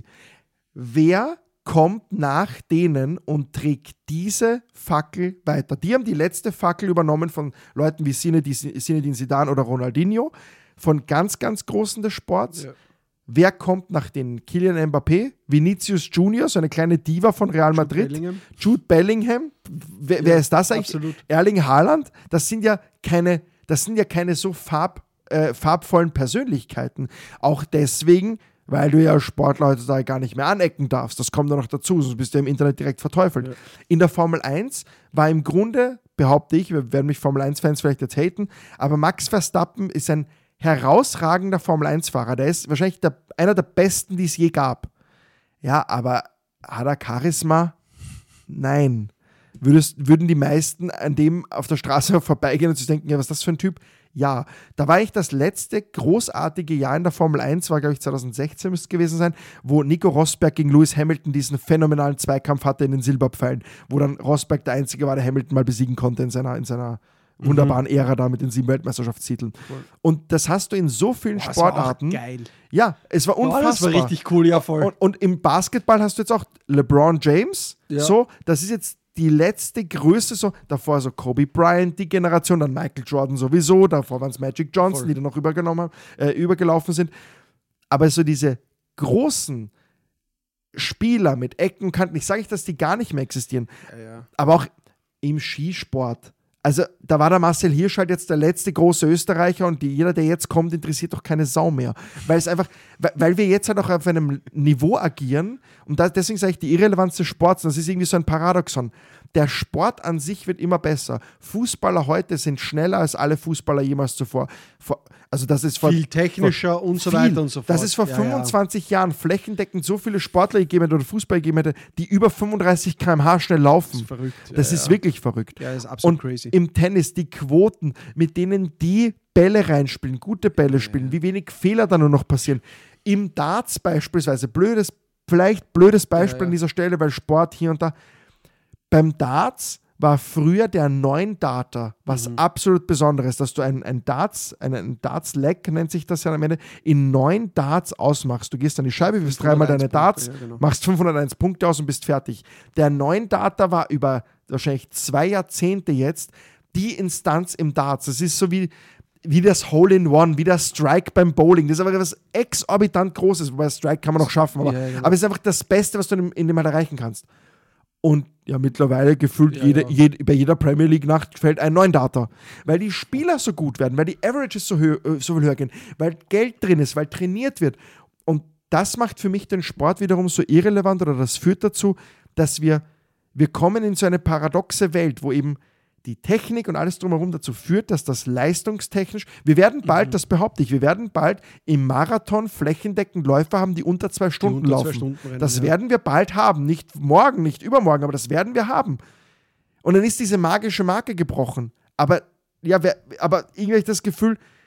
Wer kommt nach denen und trägt diese Fackel weiter? Die haben die letzte Fackel übernommen von Leuten wie Zinedine Zidane oder Ronaldinho, von ganz, ganz Großen des Sports. Ja. Wer kommt nach den? Kylian Mbappé, Vinicius Junior, so eine kleine Diva von Real Madrid, Jude Bellingham, wer ist das eigentlich? Absolut. Erling Haaland, das sind ja keine so farbvollen Persönlichkeiten. Auch deswegen, weil du ja Sportler heutzutage gar nicht mehr anecken darfst. Das kommt da noch dazu, sonst bist du im Internet direkt verteufelt. Ja. In der Formel 1 war im Grunde, behaupte ich, wir werden mich Formel 1-Fans vielleicht jetzt haten, aber Max Verstappen ist ein herausragender Formel-1-Fahrer. Der ist wahrscheinlich einer der besten, die es je gab. Ja, aber hat er Charisma? Nein. Würden die meisten an dem auf der Straße vorbeigehen und sich denken, ja, was ist das für ein Typ? Ja, da war ich das letzte großartige Jahr in der Formel 1, war glaube ich 2016 müsste es gewesen sein, wo Nico Rosberg gegen Lewis Hamilton diesen phänomenalen Zweikampf hatte in den Silberpfeilen, wo dann Rosberg der Einzige war, der Hamilton mal besiegen konnte in seiner wunderbaren Ära da mit den 7 Weltmeisterschaftstiteln. Cool. Und das hast du in so vielen Sportarten. Das war auch geil. Ja, es war unfassbar. Das war richtig cool, ja voll. Und im Basketball hast du jetzt auch LeBron James. Ja. So, das ist jetzt die letzte Größe, so davor so Kobe Bryant, die Generation, dann Michael Jordan sowieso, davor waren es Magic Johnson, voll, die dann noch übergelaufen sind. Aber so diese großen Spieler mit Ecken und Kanten, ich sage nicht, dass die gar nicht mehr existieren, aber auch im Skisport. Also da war der Marcel Hirsch halt jetzt der letzte große Österreicher und jeder, der jetzt kommt, interessiert doch keine Sau mehr. Weil wir jetzt halt auch auf einem Niveau agieren und deswegen sage ich, die Irrelevanz des Sports, das ist irgendwie so ein Paradoxon. Der Sport an sich wird immer besser. Fußballer heute sind schneller als alle Fußballer jemals zuvor. Also das ist viel technischer und so weiter und so fort. Das ist vor 25 Jahren flächendeckend so viele Sportler gegeben hätte oder Fußballer gegeben hätte, die über 35 km/h schnell laufen. Das ist verrückt. Das ist wirklich verrückt. Ja, das ist absolut crazy. Im Tennis die Quoten, mit denen die Bälle reinspielen, gute Bälle spielen, wie wenig Fehler da nur noch passieren. Im Darts beispielsweise, blödes Beispiel an dieser Stelle, weil Sport hier und da. Beim Darts war früher der 9-Darter was absolut Besonderes, dass du einen Darts-Leg, nennt sich das ja am Ende, in 9 Darts ausmachst. Du gehst an die Scheibe, wirfst 3-mal deine Darts, machst 501 Punkte aus und bist fertig. Der 9-Darter war über wahrscheinlich 2 Jahrzehnte jetzt die Instanz im Darts. Das ist so wie das Hole-in-One, wie der Strike beim Bowling. Das ist aber was exorbitant Großes, wobei Strike kann man noch schaffen, aber es ist einfach das Beste, was du in dem halt erreichen kannst. Und ja, mittlerweile gefühlt bei jeder Premier League-Nacht fällt ein 9-Darter. Weil die Spieler so gut werden, weil die Averages so viel höher gehen, weil Geld drin ist, weil trainiert wird. Und das macht für mich den Sport wiederum so irrelevant oder das führt dazu, dass wir kommen in so eine paradoxe Welt, wo eben die Technik und alles drumherum dazu führt, dass das leistungstechnisch, wir werden bald, das behaupte ich, wir werden bald im Marathon flächendeckend Läufer haben, die unter 2 Stunden laufen. Das werden wir bald haben, nicht morgen, nicht übermorgen, aber das werden wir haben. Und dann ist diese magische Marke gebrochen. Aber irgendwie habe ich das Gefühl,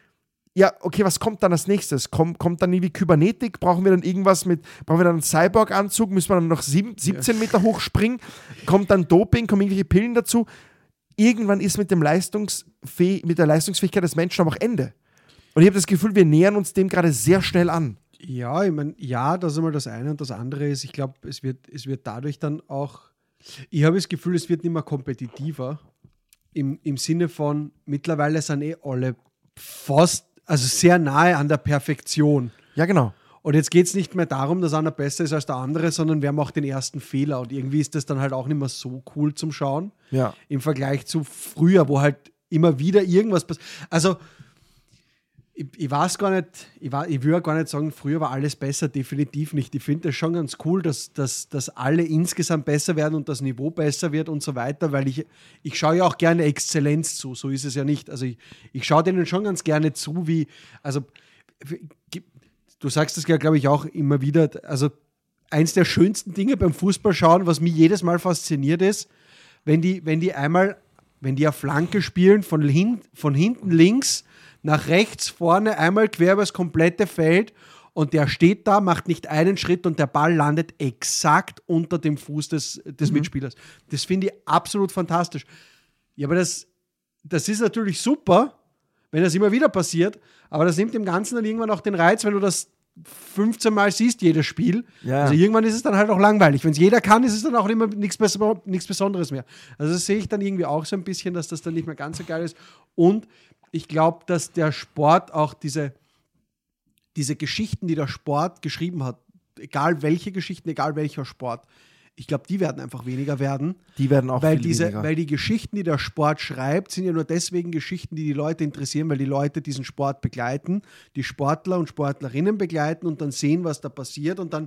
ja, okay, was kommt dann als nächstes? Kommt dann irgendwie Kybernetik? Brauchen wir dann einen Cyborg-Anzug? Müssen wir dann noch 17 Meter hoch springen? Kommt dann Doping? Kommen irgendwelche Pillen dazu? Irgendwann ist mit der Leistungsfähigkeit des Menschen aber auch Ende. Und ich habe das Gefühl, wir nähern uns dem gerade sehr schnell an. Ja, ich meine, ja, das ist einmal das eine und das andere ist, ich glaube, es wird dadurch dann auch, ich habe das Gefühl, es wird nicht mehr kompetitiver im Sinne von, mittlerweile sind alle fast, also sehr nahe an der Perfektion. Ja, genau. Und jetzt geht es nicht mehr darum, dass einer besser ist als der andere, sondern wer macht den ersten Fehler. Und irgendwie ist das dann halt auch nicht mehr so cool zum Schauen. Ja. Im Vergleich zu früher, wo halt immer wieder irgendwas passiert. Also, ich weiß gar nicht, ich würde gar nicht sagen, früher war alles besser, definitiv nicht. Ich finde das schon ganz cool, dass alle insgesamt besser werden und das Niveau besser wird und so weiter, weil ich schaue ja auch gerne Exzellenz zu, so ist es ja nicht. Also ich schaue denen schon ganz gerne zu, also du sagst das ja, glaube ich, auch immer wieder, also eins der schönsten Dinge beim Fußballschauen, was mich jedes Mal fasziniert ist, wenn die eine Flanke spielen, von hinten links nach rechts vorne, einmal quer über das komplette Feld und der steht da, macht nicht einen Schritt und der Ball landet exakt unter dem Fuß des Mitspielers. Das finde ich absolut fantastisch. Ja, aber das ist natürlich super, wenn das immer wieder passiert, aber das nimmt dem Ganzen dann irgendwann auch den Reiz, wenn du das 15 Mal siehst, jedes Spiel. Ja. Also irgendwann ist es dann halt auch langweilig. Wenn es jeder kann, ist es dann auch immer nichts Besonderes mehr. Also das sehe ich dann irgendwie auch so ein bisschen, dass das dann nicht mehr ganz so geil ist. Und ich glaube, dass der Sport auch diese Geschichten, die der Sport geschrieben hat, egal welche Geschichten, egal welcher Sport, ich glaube, die werden einfach weniger werden. Die werden auch viel weniger. Weil die Geschichten, die der Sport schreibt, sind ja nur deswegen Geschichten, die Leute interessieren, weil die Leute diesen Sport begleiten, die Sportler und Sportlerinnen begleiten und dann sehen, was da passiert und dann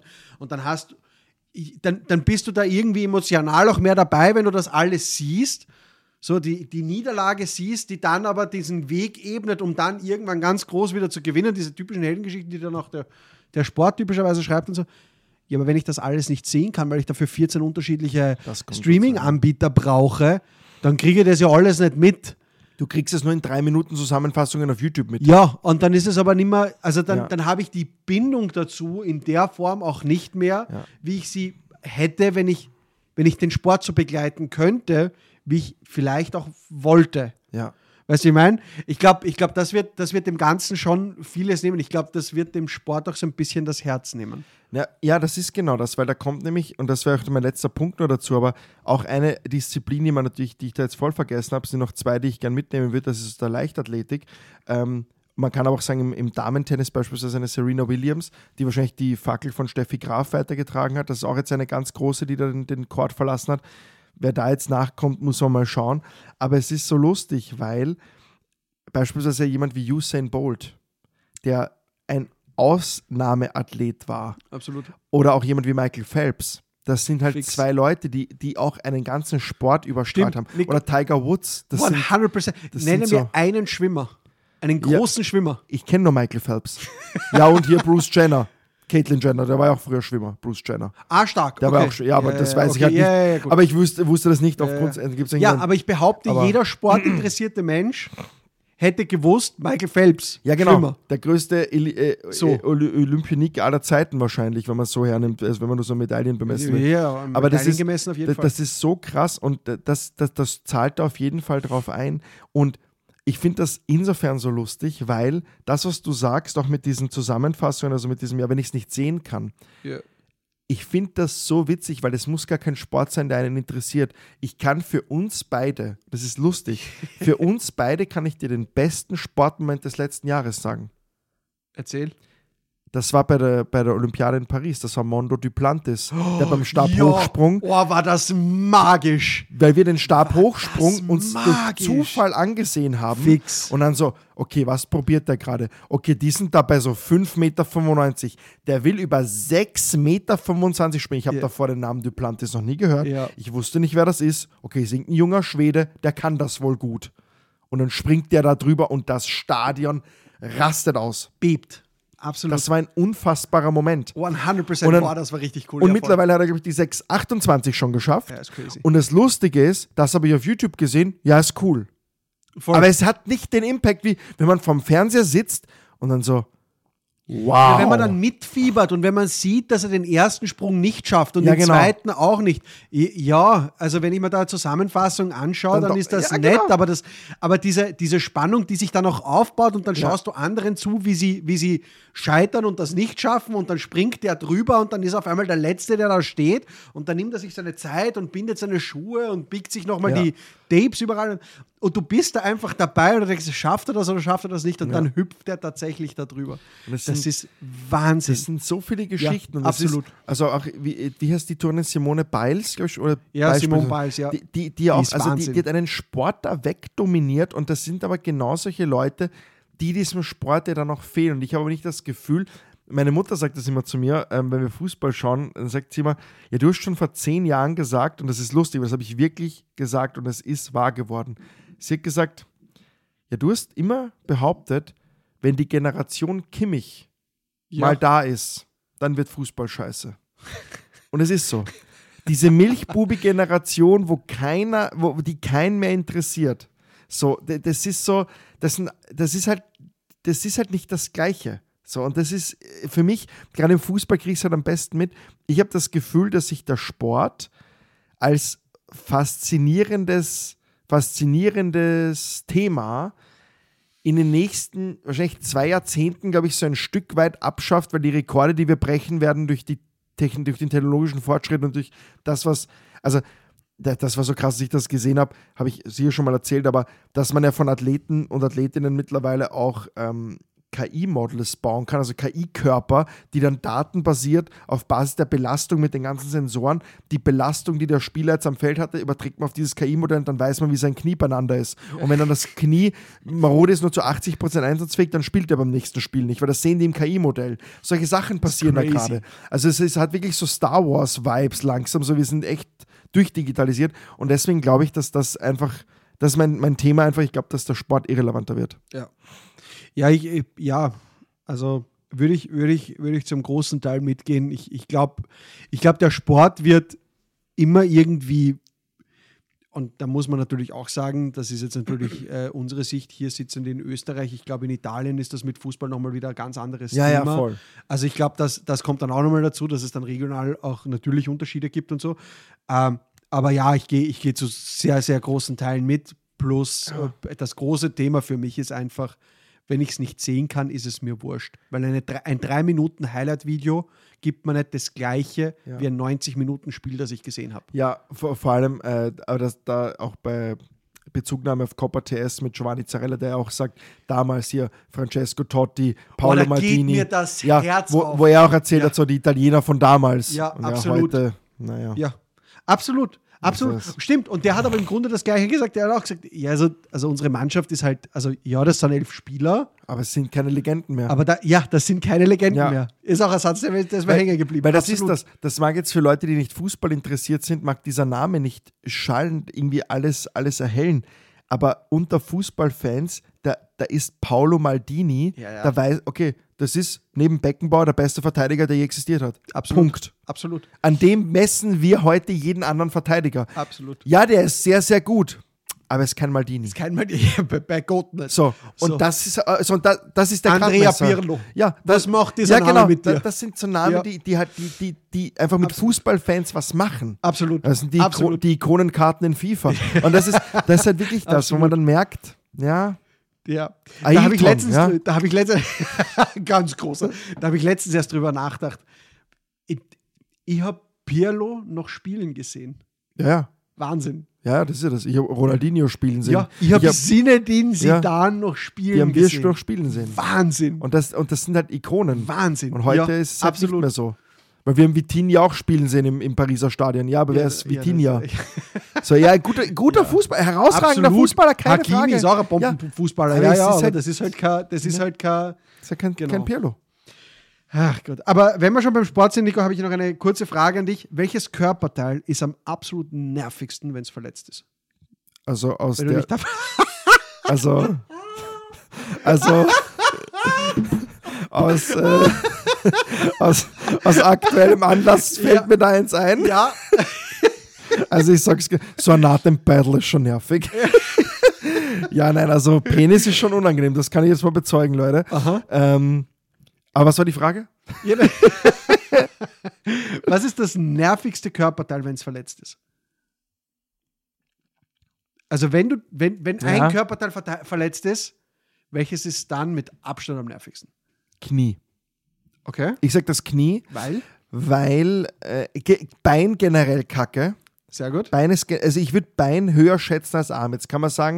bist du da irgendwie emotional auch mehr dabei, wenn du das alles siehst. So die Niederlage siehst, die dann aber diesen Weg ebnet, um dann irgendwann ganz groß wieder zu gewinnen. Diese typischen Heldengeschichten, die dann auch der Sport typischerweise schreibt und so. Ja, aber wenn ich das alles nicht sehen kann, weil ich dafür 14 unterschiedliche Streaming-Anbieter brauche, dann kriege ich das ja alles nicht mit. Du kriegst es nur in 3 Minuten Zusammenfassungen auf YouTube mit. Ja, und dann ist es aber nicht mehr, also dann habe ich die Bindung dazu in der Form auch nicht mehr, wie ich sie hätte, wenn ich den Sport so begleiten könnte, wie ich vielleicht auch wollte. Ja. Weißt du, ich meine? Ich glaube, das wird dem Ganzen schon vieles nehmen. Ich glaube, das wird dem Sport auch so ein bisschen das Herz nehmen. Ja, das ist genau das, weil da kommt nämlich, und das wäre auch mein letzter Punkt nur dazu, aber auch eine Disziplin, die ich da jetzt voll vergessen habe, sind noch 2, die ich gerne mitnehmen würde, das ist der Leichtathletik. Man kann aber auch sagen, im Damentennis beispielsweise eine Serena Williams, die wahrscheinlich die Fackel von Steffi Graf weitergetragen hat. Das ist auch jetzt eine ganz große, die da den Court verlassen hat. Wer da jetzt nachkommt, muss man mal schauen. Aber es ist so lustig, weil beispielsweise jemand wie Usain Bolt, der ein Ausnahmeathlet war. Absolut. Oder auch jemand wie Michael Phelps. Das sind halt 2 Leute, die auch einen ganzen Sport überstrahlt haben. Oder Tiger Woods. 100%. Nenne mir einen Schwimmer. Einen großen Schwimmer. Ich kenne nur Michael Phelps. Ja, und hier Bruce Jenner. Caitlyn Jenner, der war ja auch früher Schwimmer, Bruce Jenner. Stark. Der war auch, ja, aber das weiß ich halt nicht. Ja, aber ich wusste das nicht aufgrund. Aber ich behaupte, jeder sportinteressierte Mensch hätte gewusst, Michael Phelps. Ja, genau. Schwimmer. Der größte Olympionik aller Zeiten wahrscheinlich, wenn man es so hernimmt, also wenn man nur so Medaillen bemessen will. Ja, aber das ist, gemessen auf jeden Fall. Das ist so krass und das zahlt da auf jeden Fall drauf ein. Und ich finde das insofern so lustig, weil das, was du sagst, auch mit diesen Zusammenfassungen, also mit diesem, ja, wenn ich es nicht sehen kann, ich finde das so witzig, weil es muss gar kein Sport sein, der einen interessiert. Ich kann für uns beide, das ist lustig, für uns beide kann ich dir den besten Sportmoment des letzten Jahres sagen. Erzähl. Das war bei der Olympiade in Paris. Das war Mondo Duplantis, der beim Stabhochsprung. War das magisch. Weil wir den Stabhochsprung uns durch Zufall angesehen haben. Fix. Und dann so, okay, was probiert der gerade? Okay, die sind da bei so 5,95 Meter. Der will über 6,25 Meter springen. Ich habe davor den Namen Duplantis noch nie gehört. Ja. Ich wusste nicht, wer das ist. Okay, singt ein junger Schwede, der kann das wohl gut. Und dann springt der da drüber und das Stadion rastet aus. Bebt. Absolut. Das war ein unfassbarer Moment. 100%. Das war richtig cool. Und mittlerweile hat er, glaube ich, die 6,28 schon geschafft. Ja, ist crazy. Und das Lustige ist, das habe ich auf YouTube gesehen, ja, ist cool. Voll. Aber es hat nicht den Impact, wie wenn man vorm Fernseher sitzt und dann so, wow. Ja, wenn man dann mitfiebert und wenn man sieht, dass er den ersten Sprung nicht schafft und Ja, den genau. zweiten auch nicht. Ja, also wenn ich mir da eine Zusammenfassung anschaue, dann doch- ist das ja, nett, genau. aber diese Spannung, die sich dann auch aufbaut und dann schaust du anderen zu, wie sie scheitern und das nicht schaffen und dann springt der drüber und dann ist auf einmal der Letzte, der da steht und dann nimmt er sich seine Zeit und bindet seine Schuhe und biegt sich nochmal Ja. die Tapes überall und du bist da einfach dabei und du denkst, schafft er das oder schafft er das nicht und dann hüpft er tatsächlich da drüber. das Das sind- ist Wahnsinn. Das sind so viele Geschichten. und das absolut. Ist, also auch, wie heißt die Turnerin Simone Biles, glaube ich? Oder Ja, Biles, Simone Biles, ja. Die auch, ist also die Wahnsinn. hat einen Sport da wegdominiert und das sind aber genau solche Leute, die diesem Sport ja dann auch fehlen. Und ich habe aber nicht das Gefühl, meine Mutter sagt das immer zu mir, wenn wir Fußball schauen, dann sagt sie immer, ja, du hast schon vor 10 Jahren gesagt, und das ist lustig, das habe ich wirklich gesagt und es ist wahr geworden. Sie hat gesagt, ja, du hast immer behauptet, wenn die Generation Kimmich mal da ist, dann wird Fußball scheiße. Und es ist so. Diese Milchbubi-Generation, wo die keinen mehr interessiert. So, das ist so, das ist halt nicht das Gleiche. So, und das ist für mich, gerade im Fußball kriege ich es halt am besten mit. Ich habe das Gefühl, dass sich der Sport als faszinierendes Thema in den nächsten wahrscheinlich 2 Jahrzehnten, glaube ich, so ein Stück weit abschafft, weil die Rekorde, die wir brechen werden durch die Technik, durch den technologischen Fortschritt und durch das, was, also das war so krass, dass ich das gesehen habe, habe ich sicher schon mal erzählt, aber dass man ja von Athleten und Athletinnen mittlerweile auch KI-Models bauen kann, also KI-Körper, die dann datenbasiert auf Basis der Belastung mit den ganzen Sensoren, die Belastung, die der Spieler jetzt am Feld hatte, überträgt man auf dieses KI-Modell und dann weiß man, wie sein Knie beieinander ist. Und wenn dann das Knie marode ist, nur zu 80% einsatzfähig, dann spielt er beim nächsten Spiel nicht, weil das sehen die im KI-Modell. Solche Sachen passieren da crazy. gerade. Also es hat wirklich so Star Wars-Vibes langsam, so wir sind echt durchdigitalisiert und deswegen glaube ich, dass das ist mein Thema einfach, ich glaube, dass der Sport irrelevanter wird. Ja, also würde ich zum großen Teil mitgehen. Ich glaube, der Sport wird immer irgendwie, und da muss man natürlich auch sagen, das ist jetzt natürlich unsere Sicht, hier sitzend in Österreich. Ich glaube, in Italien ist das mit Fußball nochmal wieder ein ganz anderes Thema. Ja, voll. Also ich glaube, das kommt dann auch nochmal dazu, dass es dann regional auch natürlich Unterschiede gibt und so. Aber ja, ich gehe zu sehr, sehr großen Teilen mit. Plus das große Thema für mich ist einfach, wenn ich es nicht sehen kann, ist es mir wurscht. Weil ein 3-Minuten-Highlight-Video gibt mir nicht das Gleiche wie ein 90-Minuten-Spiel, das ich gesehen habe. Ja, vor allem, aber das da auch bei Bezugnahme auf Copper TS mit Giovanni Zarella, der auch sagt, damals hier Francesco Totti, Paolo da Maldini. geht mir das Herz auf. Wo er auch erzählt hat, so die Italiener von damals. Ja, und absolut. Heute, naja. Ja, absolut. Absolut. Das heißt- Stimmt. Und der hat aber im Grunde das Gleiche gesagt. Der hat auch gesagt, ja, also unsere Mannschaft ist halt, also ja, das sind 11 Spieler, Aber es sind keine Legenden mehr. aber das sind keine Legenden Ja. mehr. Ist auch ein Satz, der ist mir hängen geblieben. Weil das Absolut. ist das. Das mag jetzt für Leute, die nicht Fußball interessiert sind, mag dieser Name nicht schallend irgendwie alles erhellen. Aber unter Fußballfans, da ist Paolo Maldini, Ja. da weiß, okay, das ist neben Beckenbauer der beste Verteidiger, der je existiert hat. Absolut. Punkt. Absolut. An dem messen wir heute jeden anderen Verteidiger. Absolut. Ja, der ist sehr, sehr gut, aber er ist kein Maldini. Kein Mal bei Gott nicht. So, und das ist der Andrea Gradmesser. Pirlo. Ja, Was macht dieser ja, Name genau, mit dir? Das sind so Namen, Ja. die einfach mit Fußballfans was machen. Absolut. Das sind die, Absolut. die Ikonenkarten in FIFA. Und das ist halt wirklich das, wo man dann merkt, ja, Ja, Ailton, da habe ich ja. letztens, ganz großer, da habe ich letztens erst drüber nachgedacht. Ich habe Pirlo noch spielen gesehen. ja, Wahnsinn. ja, das ist ja das. Ich habe Ronaldinho spielen sehen. Ja, ich habe Zinedine Zidane noch spielen die haben wir gesehen. noch spielen sehen. Wahnsinn. Und das sind halt Ikonen. Wahnsinn. Und heute Ja, ist es halt absolut. nicht mehr so. Weil wir haben Vitinha auch spielen sehen im Pariser Stadion. Ja, aber wer ist Vitinha? So, ja, guter Fußballer, herausragender Absolut. Fußballer, keine Hakimi Frage. ist auch ein Bombenfußballer. Aber Ja, es ja, ist aber halt- das ist halt kein, ist ja kein Pirlo. Ach Gott. Aber wenn wir schon beim Sport sind, Nico, habe ich noch eine kurze Frage an dich. Welches Körperteil ist am absolut nervigsten, wenn es verletzt ist? Also aus Wenn du der, nicht darf- also aus aktuellem Anlass fällt Ja. mir da eins ein. Ja, Also ich sag's, so ein Naht im Battle ist schon nervig. Ja, nein, also Penis ist schon unangenehm, das kann ich jetzt mal bezeugen, Leute. Aha. Aber was war die Frage? Ja, was ist das nervigste Körperteil, wenn es verletzt ist? Also wenn ein Körperteil verletzt ist, welches ist dann mit Abstand am nervigsten? Knie. Okay. Ich sag das Knie, Weil? weil Bein generell kacke. Sehr gut. Bein ist, also ich würde Bein höher schätzen als Arm. Jetzt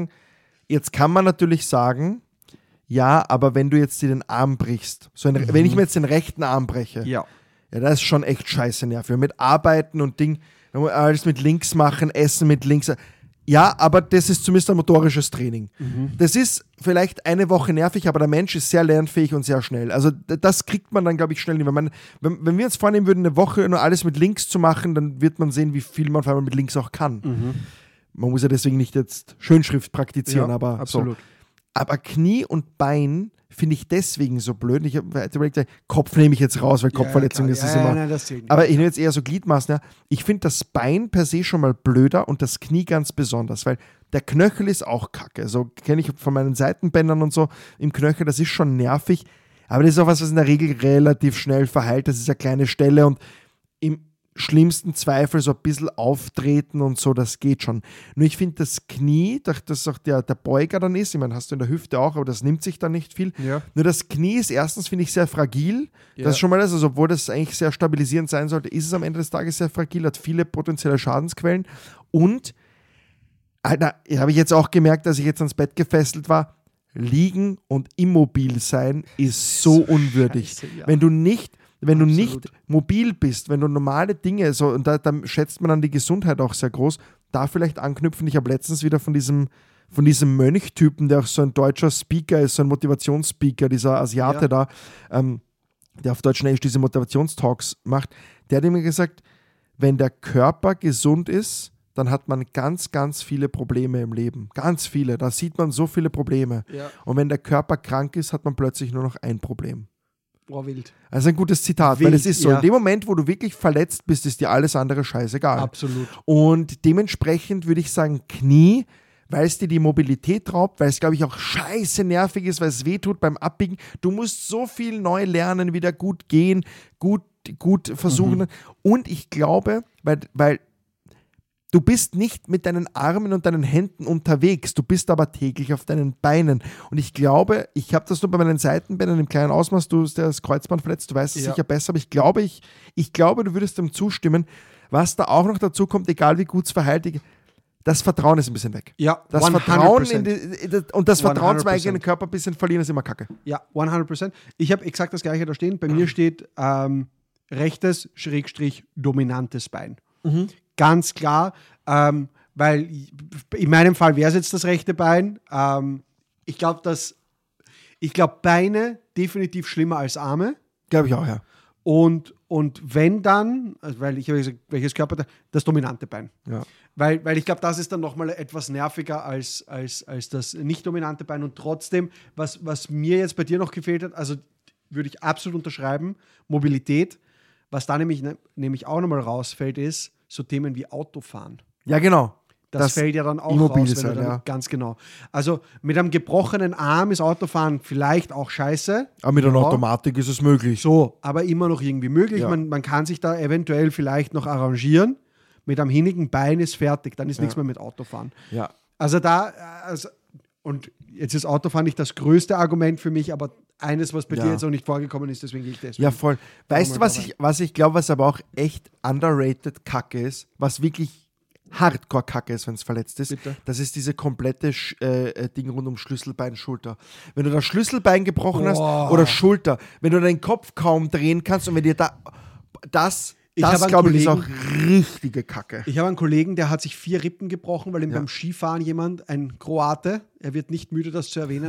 kann man natürlich sagen, ja, aber wenn du jetzt dir den Arm brichst, wenn ich mir jetzt den rechten Arm breche, ja, das ist schon echt scheiße nervig. Mit Arbeiten und Ding, alles mit links machen, Essen mit links. Ja, aber das ist zumindest ein motorisches Training. Das ist vielleicht eine Woche nervig, aber der Mensch ist sehr lernfähig und sehr schnell. Also das kriegt man dann, glaube ich, schnell hin. Wenn wir uns vornehmen würden, eine Woche nur alles mit links zu machen, dann wird man sehen, wie viel man auf einmal mit links auch kann. Man muss ja deswegen nicht jetzt Schönschrift praktizieren, aber absolut. So. Aber Knie und Bein finde ich deswegen so blöd. Ich habe überlegt, Kopf nehme ich jetzt raus, weil Kopfverletzung ist immer. Nein, das zählt nicht. Aber ich nehme jetzt eher so Gliedmaßen. Ja. Ich finde das Bein per se schon mal blöder und das Knie ganz besonders, weil der Knöchel ist auch kacke. So kenne ich von meinen Seitenbändern und so im Knöchel, das ist schon nervig. Aber das ist auch was in der Regel relativ schnell verheilt. Das ist eine kleine Stelle und im schlimmsten Zweifel so ein bisschen auftreten und so, das geht schon. Nur ich finde das Knie, das auch der Beuger dann ist, ich meine, hast du in der Hüfte auch, aber das nimmt sich dann nicht viel. Ja. Nur das Knie ist erstens, finde ich, sehr fragil. Ja. Das ist schon mal das, also obwohl das eigentlich sehr stabilisierend sein sollte, ist es am Ende des Tages sehr fragil, hat viele potenzielle Schadensquellen und Alter, habe ich jetzt auch gemerkt, dass ich jetzt ans Bett gefesselt war, liegen und immobil sein ist so unwürdig. Scheiße, ja. Wenn du nicht mobil bist, wenn du normale Dinge, so, und da schätzt man dann die Gesundheit auch sehr groß, da vielleicht anknüpfen. Ich habe letztens wieder von diesem Mönchtypen, der auch so ein deutscher Speaker ist, so ein Motivationsspeaker, dieser Asiate da, der auf Deutsch diese Motivationstalks macht, der hat mir gesagt, wenn der Körper gesund ist, dann hat man ganz, ganz viele Probleme im Leben. Ganz viele. Da sieht man so viele Probleme. Ja. Und wenn der Körper krank ist, hat man plötzlich nur noch ein Problem. Boah, wild. Also ein gutes Zitat, wild, weil es ist so, in dem Moment, wo du wirklich verletzt bist, ist dir alles andere scheißegal. Absolut. Und dementsprechend würde ich sagen Knie, weil es dir die Mobilität raubt, weil es, glaube ich, auch scheiße nervig ist, weil es wehtut beim Abbiegen. Du musst so viel neu lernen, wieder gut gehen, gut versuchen. Und ich glaube, weil du bist nicht mit deinen Armen und deinen Händen unterwegs, du bist aber täglich auf deinen Beinen. Und ich glaube, ich habe das nur bei meinen Seitenbändern im kleinen Ausmaß, du hast das Kreuzband verletzt, du weißt es sicher besser, aber ich glaube, du würdest dem zustimmen. Was da auch noch dazu kommt, egal wie gut es verheilt, das Vertrauen ist ein bisschen weg. Ja, das 100%. Vertrauen und das Vertrauen 100%. zum eigenen Körper ein bisschen verlieren ist immer kacke. Ja, 100%. Ich habe exakt das Gleiche da stehen. Bei mir steht rechtes / dominantes Bein. Ganz klar, weil in meinem Fall wäre es jetzt das rechte Bein. Ich glaube, Beine definitiv schlimmer als Arme. Glaube ich auch, ja. Und wenn dann, also weil ich habe gesagt, welches Körperteil, das dominante Bein. Ja. Weil ich glaube, das ist dann nochmal etwas nerviger als das nicht dominante Bein. Und trotzdem, was mir jetzt bei dir noch gefehlt hat, also würde ich absolut unterschreiben, Mobilität. Was da nämlich auch nochmal rausfällt, ist so Themen wie Autofahren. Ja, genau. Das fällt ja dann auch raus. Wenn du dann, ganz genau. Also mit einem gebrochenen Arm ist Autofahren vielleicht auch scheiße. Aber mit einer Automatik ist es möglich. So, aber immer noch irgendwie möglich. Ja. Man kann sich da eventuell vielleicht noch arrangieren. Mit einem hinnigen Bein ist fertig. Dann ist nichts mehr mit Autofahren. Ja. Und jetzt ist Autofahren nicht das größte Argument für mich, aber eines, was bei dir jetzt auch nicht vorgekommen ist, deswegen gehe ich das. Ja, voll. Weißt du, was ich glaube, was aber auch echt underrated Kacke ist, was wirklich Hardcore-Kacke ist, wenn es verletzt ist, Bitte? das ist diese komplette Ding rund um Schlüsselbein, Schulter. Wenn du das Schlüsselbein gebrochen hast oder Schulter, wenn du deinen Kopf kaum drehen kannst und wenn dir das glaube ich, ist auch richtige Kacke. Ich habe einen Kollegen, der hat sich 4 Rippen gebrochen, weil ihm beim Skifahren ein Kroate, er wird nicht müde, das zu erwähnen,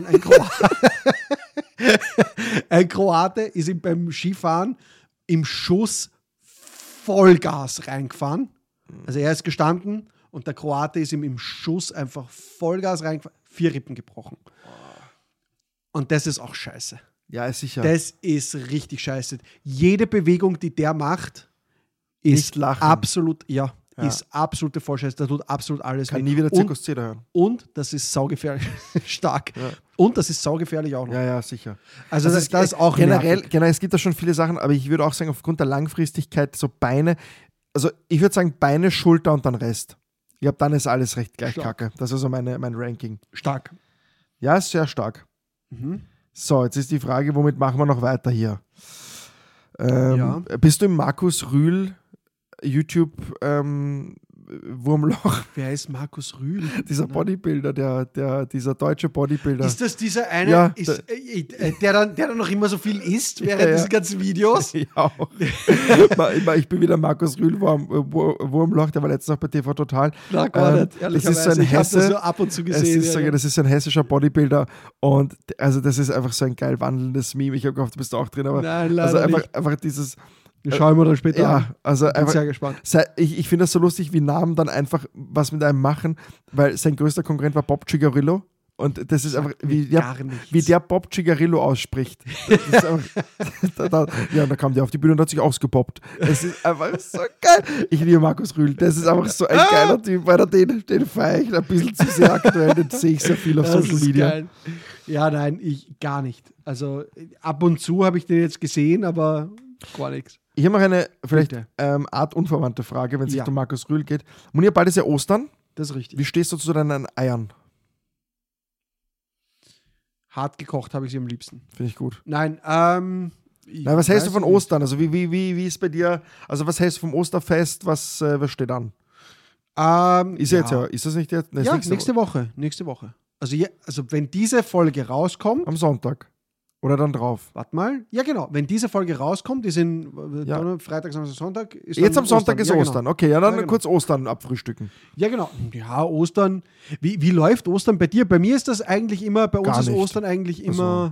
ein Kroate ist ihm beim Skifahren im Schuss Vollgas reingefahren. Also er ist gestanden und der Kroate ist ihm im Schuss einfach Vollgas reingefahren, 4 Rippen gebrochen. Und das ist auch scheiße. Ja, ist sicher. Das ist richtig scheiße. Jede Bewegung, die der macht, ist absolut, ist absolute Vollscheiß. Da tut absolut alles Kann weh. nie wieder Zirkus Zeder hören. Und das ist saugefährlich. Stark. Ja. Und das ist saugefährlich auch noch. Ja, sicher. Also das ist auch generell, nervig. es gibt da schon viele Sachen, aber ich würde auch sagen, aufgrund der Langfristigkeit, so Beine, also ich würde sagen Beine, Schulter und dann Rest. Ich glaube, dann ist alles recht gleich Stark. kacke. Das ist also mein Ranking. Stark. Ja, ist sehr stark. Mhm. So, jetzt ist die Frage, womit machen wir noch weiter hier? Ja. Bist du im Markus Rühl YouTube Wurmloch? Wer ist Markus Rühl? Dieser Bodybuilder, dieser deutsche Bodybuilder. Ist das dieser eine, Ja, der dann noch immer so viel isst während diesen ganzen Videos? Ja, auch. Ich bin wieder Markus Rühl Wurmloch, der war letztens auch bei TV Total. Na, gar nicht, ehrlicherweise. Das ist so ein ich habe das Hesse. so ab und zu gesehen. Das ist so ein hessischer Bodybuilder und also das ist einfach so ein geil wandelndes Meme. Ich habe gehofft, du bist auch drin, aber Nein, leider also nicht. einfach dieses. Schauen wir dann später an. Ja, also Bin einfach, sehr gespannt. ich finde das so lustig, wie Namen dann einfach was mit einem machen, weil sein größter Konkurrent war Bob Cigarillo und das ist einfach, wie der Bob Cigarillo ausspricht. Das ist einfach, da kam der auf die Bühne und hat sich ausgepoppt. Das ist einfach so geil. Ich liebe Markus Rühl, das ist einfach so ein geiler Typ, weil den feiere ich ein bisschen zu sehr aktuell, den sehe ich sehr viel auf Das Social ist Media. geil. Ja, nein, ich gar nicht. Also ab und zu habe ich den jetzt gesehen, aber gar nichts. Ich habe noch eine vielleicht Bitte. Art unverwandte Frage, wenn es Ja. sich um Markus Rühl geht. Munir, bald ist ja Ostern. Das ist richtig. Wie stehst du zu deinen Eiern? Hart gekocht habe ich sie am liebsten. Finde ich gut. Nein, Was hältst du von Ostern? Also wie ist bei dir, also was hältst du vom Osterfest? Was steht an? Ist ja jetzt ja, ist das nicht jetzt? Nee, ist Ja, nächste Woche. nächste Woche. Also wenn diese Folge rauskommt, Am Sonntag. Oder dann drauf. warte mal, ja genau, wenn diese Folge rauskommt, die sind Ja. Freitag, Samstag, Sonntag. Ist Jetzt dann am Sonntag ist ja, Ostern. Genau. Okay, ja, dann Ja, genau. kurz Ostern abfrühstücken. Ja, genau. Ja, Ostern. Wie läuft Ostern bei dir? Bei mir ist das eigentlich immer, bei uns Gar ist nicht. Ostern eigentlich immer.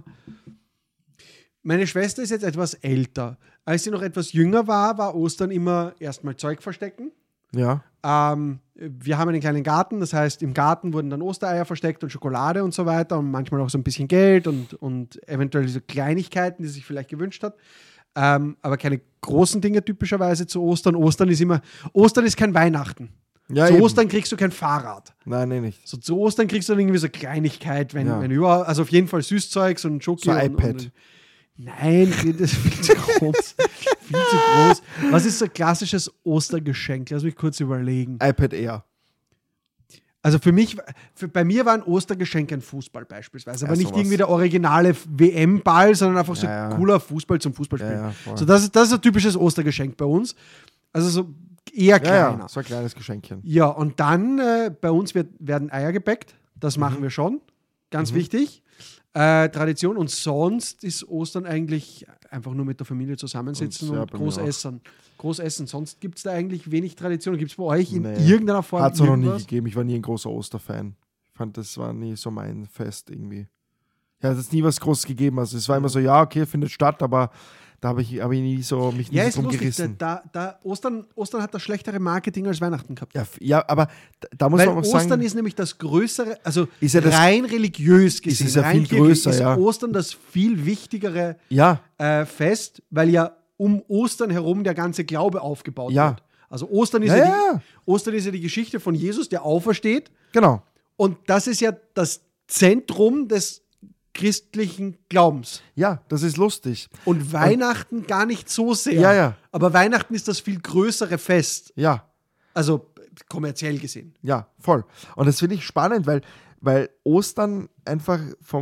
Meine Schwester ist jetzt etwas älter. Als sie noch etwas jünger war Ostern immer erstmal Zeug verstecken. Ja. Wir haben einen kleinen Garten, das heißt, im Garten wurden dann Ostereier versteckt und Schokolade und so weiter und manchmal auch so ein bisschen Geld und eventuell diese Kleinigkeiten, die sie sich vielleicht gewünscht hat. Aber keine großen Dinge typischerweise zu Ostern. Ostern ist kein Weihnachten. Ja, zu eben. Ostern kriegst du kein Fahrrad. Nein, nicht. So zu Ostern kriegst du dann irgendwie so Kleinigkeit, wenn Ja. überhaupt, also auf jeden Fall Süßzeugs und Schoki. So und, iPad. Nein, das ist viel zu groß. Viel zu groß. Was ist so ein klassisches Ostergeschenk? Lass mich kurz überlegen. iPad Air. Also bei mir war ein Ostergeschenk ein Fußball beispielsweise, aber Ja, nicht sowas. irgendwie der originale WM-Ball, sondern einfach so Ja, ja. cooler Fußball zum Fußballspielen. Ja, voll. So, das ist ein typisches Ostergeschenk bei uns. Also so eher kleiner. Ja, so ein kleines Geschenkchen. Ja, und dann bei uns werden Eier gebäckt. Das machen wir schon. Ganz wichtig. Tradition. Und sonst ist Ostern eigentlich einfach nur mit der Familie zusammensitzen Und, ja, und bei mir groß auch. essen. Groß essen. Sonst gibt es da eigentlich wenig Tradition. Gibt es bei euch in Nee. irgendeiner Form Hat es noch nie irgendwas? gegeben. Ich war nie ein großer Osterfan. Ich fand, das war nie so mein Fest irgendwie. Ja, es hat nie was Großes gegeben. Also es war immer so, ja, okay, findet statt, aber da habe ich mich nie so Ja, ist drum lustig. gerissen. Ostern hat das schlechtere Marketing als Weihnachten gehabt. Ja, aber da muss Weil man auch Ostern sagen, ist nämlich das größere, also Ist ja das- rein religiös gesehen, es ja rein viel kirchlich größer, ist ja. Ostern das viel wichtigere ja, Fest, weil ja um Ostern herum der ganze Glaube aufgebaut Ja. wird. Also Ostern ist Ja. Ostern ist ja die Geschichte von Jesus, der aufersteht. genau. Und das ist ja das Zentrum des christlichen Glaubens. Ja, das ist lustig. Und Weihnachten gar nicht so sehr. Ja. Aber Weihnachten ist das viel größere Fest. Ja, Also kommerziell gesehen. ja, voll. Und das finde ich spannend, weil Ostern einfach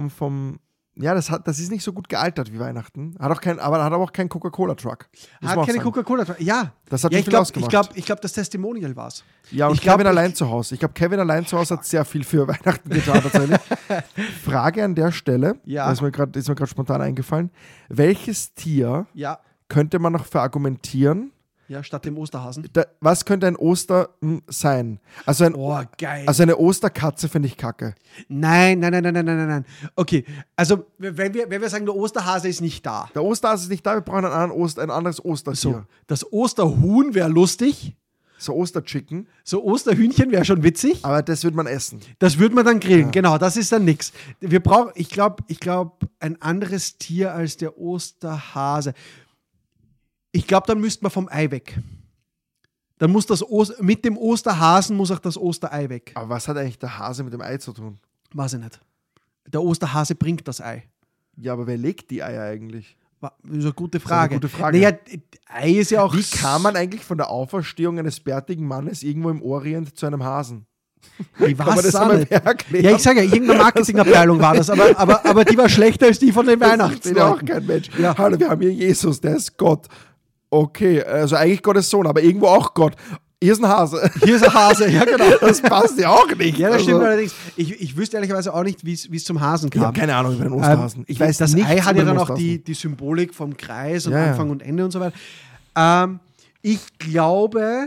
das ist nicht so gut gealtert wie Weihnachten. Aber hat aber auch keinen Coca-Cola-Truck. Muss Hat man auch keine sagen. Coca-Cola. Ja. Das hat ja, nicht viel ausgemacht. Ich glaub, das Testimonial war es. Ja, und Ich glaub, Kevin allein zu Hause. Ich glaube, Kevin allein zu Hause hat sehr viel für Weihnachten getan, tatsächlich. Frage an der Stelle, Ja. das ist mir gerade spontan eingefallen. Welches Tier Ja. könnte man noch verargumentieren? Ja, statt dem Osterhasen. Was könnte ein Oster sein? Also, Oh, geil. also eine Osterkatze finde ich kacke. Nein. Okay, also wenn wir sagen, der Osterhase ist nicht da. Der Osterhase ist nicht da, wir brauchen ein anderes Ostertier. So, das Osterhuhn wäre lustig. So Osterchicken, So Osterhühnchen wäre schon witzig. aber das wird man essen. Das würde man dann grillen. Genau, das ist dann nix. Wir brauchen, ich glaube, ein anderes Tier als der Osterhase. Ich glaube, dann müsste man vom Ei weg. Dann muss mit dem Osterhasen muss auch das Osterei weg. Aber was hat eigentlich der Hase mit dem Ei zu tun? Weiß ich nicht. Der Osterhase bringt das Ei. Ja, aber wer legt die Eier eigentlich? Das ist eine gute Frage. Naja, Ei ist ja auch... Wie kam man eigentlich von der Auferstehung eines bärtigen Mannes irgendwo im Orient zu einem Hasen? Ich Kann man weiß das auch einmal nicht. erklären? Ja, ich sage ja, irgendeine Marketingabteilung war das, aber die war schlechter als die von den Das versteht ja auch Weihnachtsleuten. kein Mensch. Ja. Hallo, wir haben hier Jesus, der ist Gott. Okay, also eigentlich Gottes Sohn, aber irgendwo auch Gott. Hier ist ein Hase. Hier ist ein Hase, ja genau. Das passt ja auch nicht. Ja, das Also, stimmt allerdings. Ich wüsste ehrlicherweise auch nicht, wie es zum Hasen ich habe kam. keine Ahnung über den Osterhasen. Ich weiß das nichts Ei hat über ja den dann auch Osterhasen. die Symbolik vom Kreis und Ja, ja. Anfang und Ende und so weiter. Ich glaube,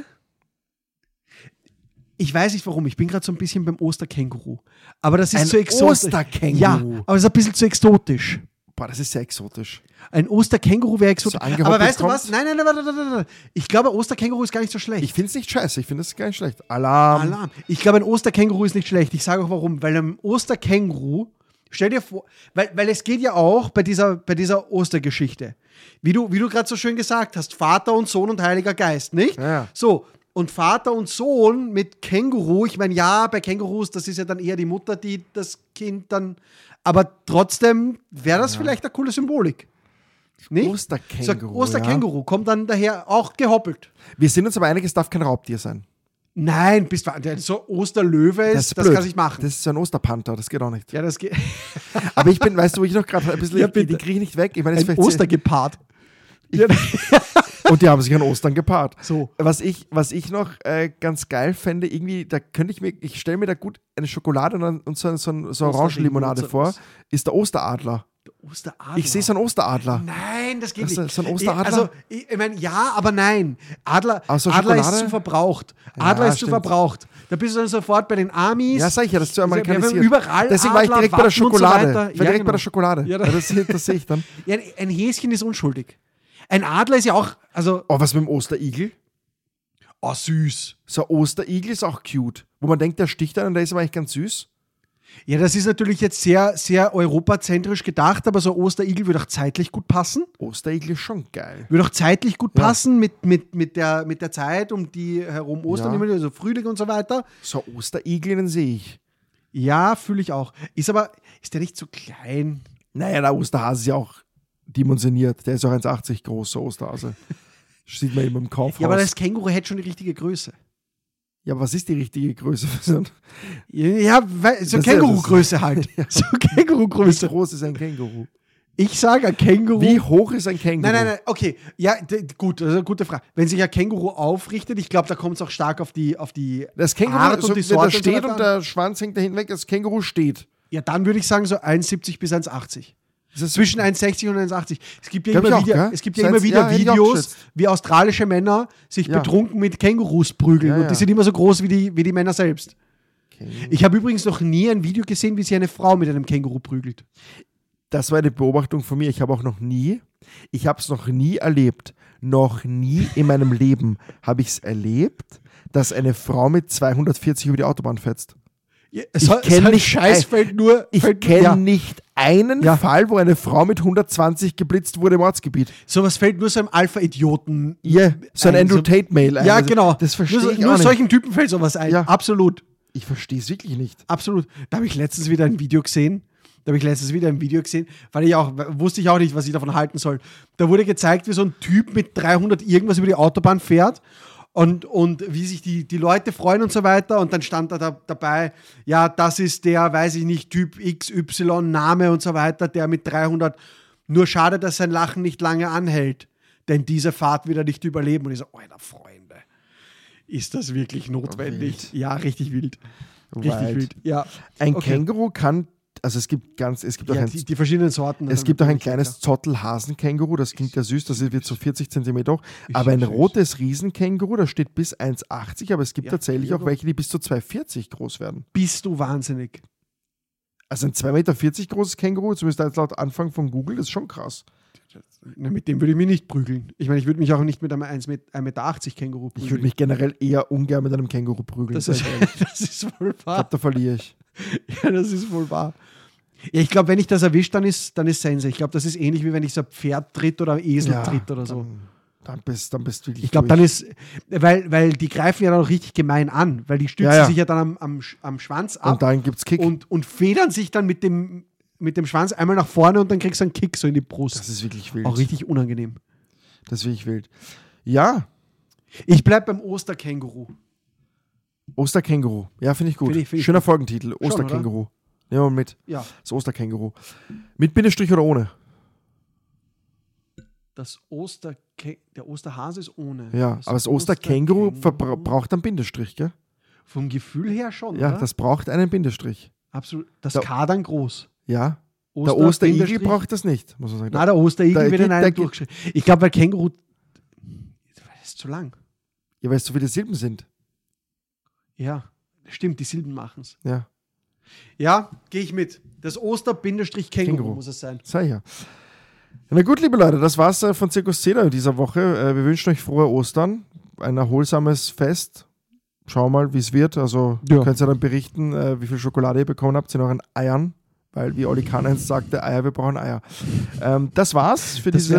ich weiß nicht warum, ich bin gerade so ein bisschen beim Osterkänguru. Aber das ist Ein zu exotisch. Osterkänguru? Ja, aber es ist ein bisschen zu exotisch. Boah, das ist sehr exotisch. Ein Osterkänguru wäre exotisch. So angehoppelt Aber weißt du kommt? was? Nein, warte. Ich glaube, Osterkänguru ist gar nicht so schlecht. Ich finde es nicht scheiße, ich finde es gar nicht schlecht. Alarm. Alarm. Ich glaube, ein Osterkänguru ist nicht schlecht. Ich sage auch warum. Weil ein Osterkänguru, stell dir vor, weil es geht ja auch bei dieser Ostergeschichte. Wie du gerade so schön gesagt hast, Vater und Sohn und Heiliger Geist, nicht? Ja. So, und Vater und Sohn mit Känguru, ich meine, ja, bei Kängurus, das ist ja dann eher die Mutter, die das Kind dann, aber trotzdem wäre das vielleicht eine coole Symbolik. Nicht? Osterkänguru, So, Osterkänguru kommt dann daher auch gehoppelt. Wir sind uns aber einig, es darf kein Raubtier sein. Nein, so Osterlöwe ist, das blöd. kann ich machen. Das ist so ein Osterpanther, das geht auch nicht. Ja, das geht. Aber ich bin, weißt du, wo ich noch gerade ein bisschen, Ja, die bitte. kriege ich nicht weg. Ich meine, das ist Ein vielleicht Ostergepard. und die haben sich an Ostern gepaart. So. Was ich noch ganz geil fände, irgendwie, da könnte ich stelle mir da gut eine Schokolade und so Orangenlimonade Osterring, vor, ist der Osteradler. Osteradler. Ich sehe so einen Osteradler. Nein, das geht Das nicht. ist so ein Osteradler? Also, ich meine, ja, aber nein. Adler so ist Schokolade? zu verbraucht. Ja, Adler ist zu stimmt. verbraucht. Da bist du dann sofort bei den Amis. Ja, sag ich ja, das ist zu Wir amerikanisiert. haben überall Deswegen war ich Adler, direkt bei der Wappen und so Schokolade. weiter. Ich war direkt genau. bei der Schokolade. Ja, Ja, das sehe ich dann. Ja, ein Häschen ist unschuldig. Ein Adler ist ja auch, also, Oh, was mit dem Osterigel? oh, süß. So ein Osterigel ist auch cute. Wo man denkt, der sticht einen und der ist aber eigentlich ganz süß. Ja, das ist natürlich jetzt sehr, sehr europazentrisch gedacht, aber so ein Osterigel würde auch zeitlich gut passen. Osterigel ist schon geil. Würde auch zeitlich gut Ja. passen mit der Zeit, um die herum Ostern, Ja. immer, also Frühling und so weiter. So Osterigel, den sehe ich. Ja, fühle ich auch. Ist der nicht zu klein? Naja, der Osterhase ist ja auch dimensioniert. Der ist auch 1,80 groß, so Osterhase. Sieht man immer im Kaufhaus. Ja, aber das Känguru hätte schon die richtige Größe. Ja, aber was ist die richtige Größe für so ein... Ja, so Das- Känguru-Größe halt. So Wie Känguru-Größe. groß ist ein Känguru? Ich sage ein Känguru. Wie hoch ist ein Känguru? Nein, okay. Ja, gut, das ist eine gute Frage. Wenn sich ein Känguru aufrichtet, ich glaube, da kommt es auch stark auf die Das Känguru, Art so, und die wenn Sorte der steht so und weiter. der Schwanz hängt da hinten weg, das Känguru steht. Ja, dann würde ich sagen so 1,70 bis 1,80. Ist das Zwischen 1,60 und 1,80. Es gibt ja Glaub ich immer auch, wieder, gell? es gibt ja So immer 1, wieder ja, hätte ich auch Videos, geschätzt. wie australische Männer sich Ja. betrunken mit Kängurus prügeln. Ja, Und ja. die sind immer so groß wie die Männer selbst. Ich habe übrigens noch nie ein Video gesehen, wie sich eine Frau mit einem Känguru prügelt. Das war eine Beobachtung von mir. Ich habe es noch nie erlebt. Noch nie in meinem Leben habe ich es erlebt, dass eine Frau mit 240 über die Autobahn fetzt. kenn nicht Ich kenne nicht einen Ja. Fall, wo eine Frau mit 120 geblitzt wurde im Ortsgebiet. Sowas fällt nur so einem Alpha-Idioten. Ja, so ein ein, Andrew so- Tate-Mail. Ja, genau. Das verstehe ich nur auch nicht. solchen Typen fällt sowas ein. Ja. Absolut. Ich verstehe es wirklich nicht. Absolut. Da habe ich letztens wieder ein Video gesehen. Weil wusste ich auch nicht, was ich davon halten soll. Da wurde gezeigt, wie so ein Typ mit 300 irgendwas über die Autobahn fährt und wie sich die Leute freuen und so weiter. Und dann stand da dabei, ja, das ist der, weiß ich nicht, Typ XY, Name und so weiter, der mit 300, nur schade, dass sein Lachen nicht lange anhält, denn diese Fahrt wird er nicht überleben. Und ich so, Alter, Freunde, ist das wirklich notwendig? Wild. Ja, richtig wild. Richtig wild. Ja. Ein Okay. Känguru kann, also es gibt auch Ja, ein die verschiedenen Sorten. Es gibt auch ein kleines Zottelhasenkänguru, das klingt ja süß, das wird so 40 cm hoch. Aber ein süß. rotes Riesenkänguru, das steht bis 1,80, aber es gibt Ja, tatsächlich auch irre. welche, die bis zu 2,40 groß werden. Bist du wahnsinnig? Also ein 2,40 Meter großes Känguru, zumindest als laut Anfang von Google, das ist schon krass. Na, mit dem würde ich mich nicht prügeln. Ich meine, ich würde mich auch nicht mit einem 1,80 Meter Känguru prügeln. Ich würde mich generell eher ungern mit einem Känguru prügeln. Das sag ist, ich ehrlich. das ist wohl Ich wahr. glaube, da verliere ich. Ja, das ist wohl wahr. Ja, ich glaube, wenn ich das erwische, dann ist Sense. Ich glaube, das ist ähnlich, wie wenn ich so ein Pferd tritt oder ein Esel tritt oder so. Dann bist du wirklich Ich glaube, dann ist, weil die greifen ja dann auch richtig gemein an, weil die stützen sich ja dann am Schwanz ab und dann gibt's Kick. und federn sich dann mit dem Schwanz einmal nach vorne und dann kriegst du einen Kick so in die Brust. Das ist wirklich wild. Auch richtig unangenehm. Das ist wirklich wild. Ja, Ich bleib beim Osterkänguru. Osterkänguru. Ja, finde ich gut. Find ich Schöner gut. Folgentitel. Osterkänguru. Nehmen wir mit. Ja, Das Osterkänguru. Mit Bindestrich oder ohne? der Osterhase ist ohne. Ja, aber das Osterkänguru braucht einen Bindestrich, gell? Vom Gefühl her schon, Ja, oder? das braucht einen Bindestrich. Absolut. Das Da- K dann groß. Ja. Der Osterigel Bindestrich- braucht das nicht, muss man sagen. Nein, der Osterigel wird in der einem geht- durchgeschrieben. Ich glaube, bei Känguru das ist zu lang. Ja, weil es so viele Silben sind. Ja, stimmt, die Silben machen es. Ja, Ja, gehe ich mit. Das Oster-Känguru Känguru. muss es sein. sei ja. Na gut, liebe Leute, das war's von Zirkus Zedar in dieser Woche. Wir wünschen euch frohe Ostern, ein erholsames Fest. Schauen wir mal, wie es wird. Also Ja. könnt ihr dann berichten, wie viel Schokolade ihr bekommen habt in euren Eiern. Weil, wie Olli Kahn einst sagte, Eier, wir brauchen Eier. Das war's für Das diese... wäre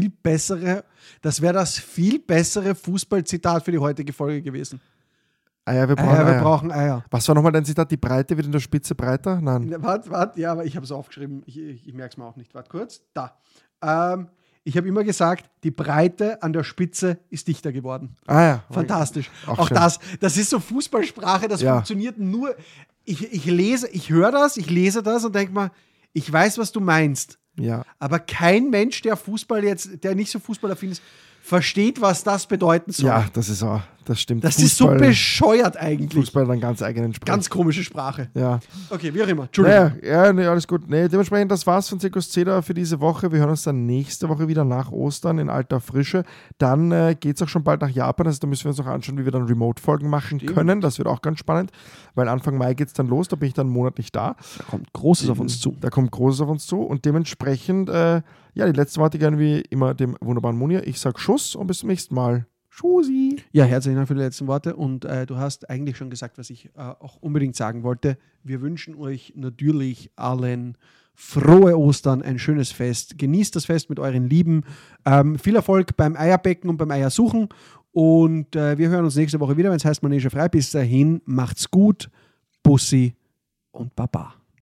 das viel bessere Fußballzitat für die heutige Folge gewesen. Eier, wir brauchen Eier, wir Eier. brauchen Eier. Was war nochmal dein Zitat? Die Breite wird in der Spitze breiter? Nein. Warte, ja, aber ich habe es aufgeschrieben. Ich merke es mir auch nicht. Warte kurz. Da. Ich habe immer gesagt, die Breite an der Spitze ist dichter geworden. Ah ja. Fantastisch. Auch Auch schön. das ist so Fußballsprache, das Ja. funktioniert nur. Ich höre das, ich lese das und denke mal, ich weiß, was du meinst. Ja. Aber kein Mensch, der nicht so fußballaffin ist, versteht, was das bedeuten soll. Ja, das stimmt. Das ist so bescheuert eigentlich. Fußball hat einen ganz eigenen Sprech. Ganz komische Sprache. Ja. Okay, wie auch immer. Entschuldigung. Nee, alles gut. Nee, dementsprechend, das war's von Zirkus Zedar für diese Woche. Wir hören uns dann nächste Woche wieder nach Ostern in alter Frische. Dann geht's auch schon bald nach Japan. Also da müssen wir uns auch anschauen, wie wir dann Remote-Folgen machen können. Das wird auch ganz spannend, weil Anfang Mai geht's dann los. Da bin ich dann einen Monat nicht da. Da kommt Großes auf uns zu. Da kommt Großes auf uns zu. Und dementsprechend, die letzten Worte gerne wie immer dem wunderbaren Munir. Ich sag Schuss und bis zum nächsten Mal. Tschüssi. Ja, herzlichen Dank für die letzten Worte. Und du hast eigentlich schon gesagt, was ich auch unbedingt sagen wollte. Wir wünschen euch natürlich allen frohe Ostern, ein schönes Fest. Genießt das Fest mit euren Lieben. Viel Erfolg beim Eierbecken und beim Eiersuchen. Und wir hören uns nächste Woche wieder, wenn es heißt Manege frei. Bis dahin, macht's gut. Bussi und Baba.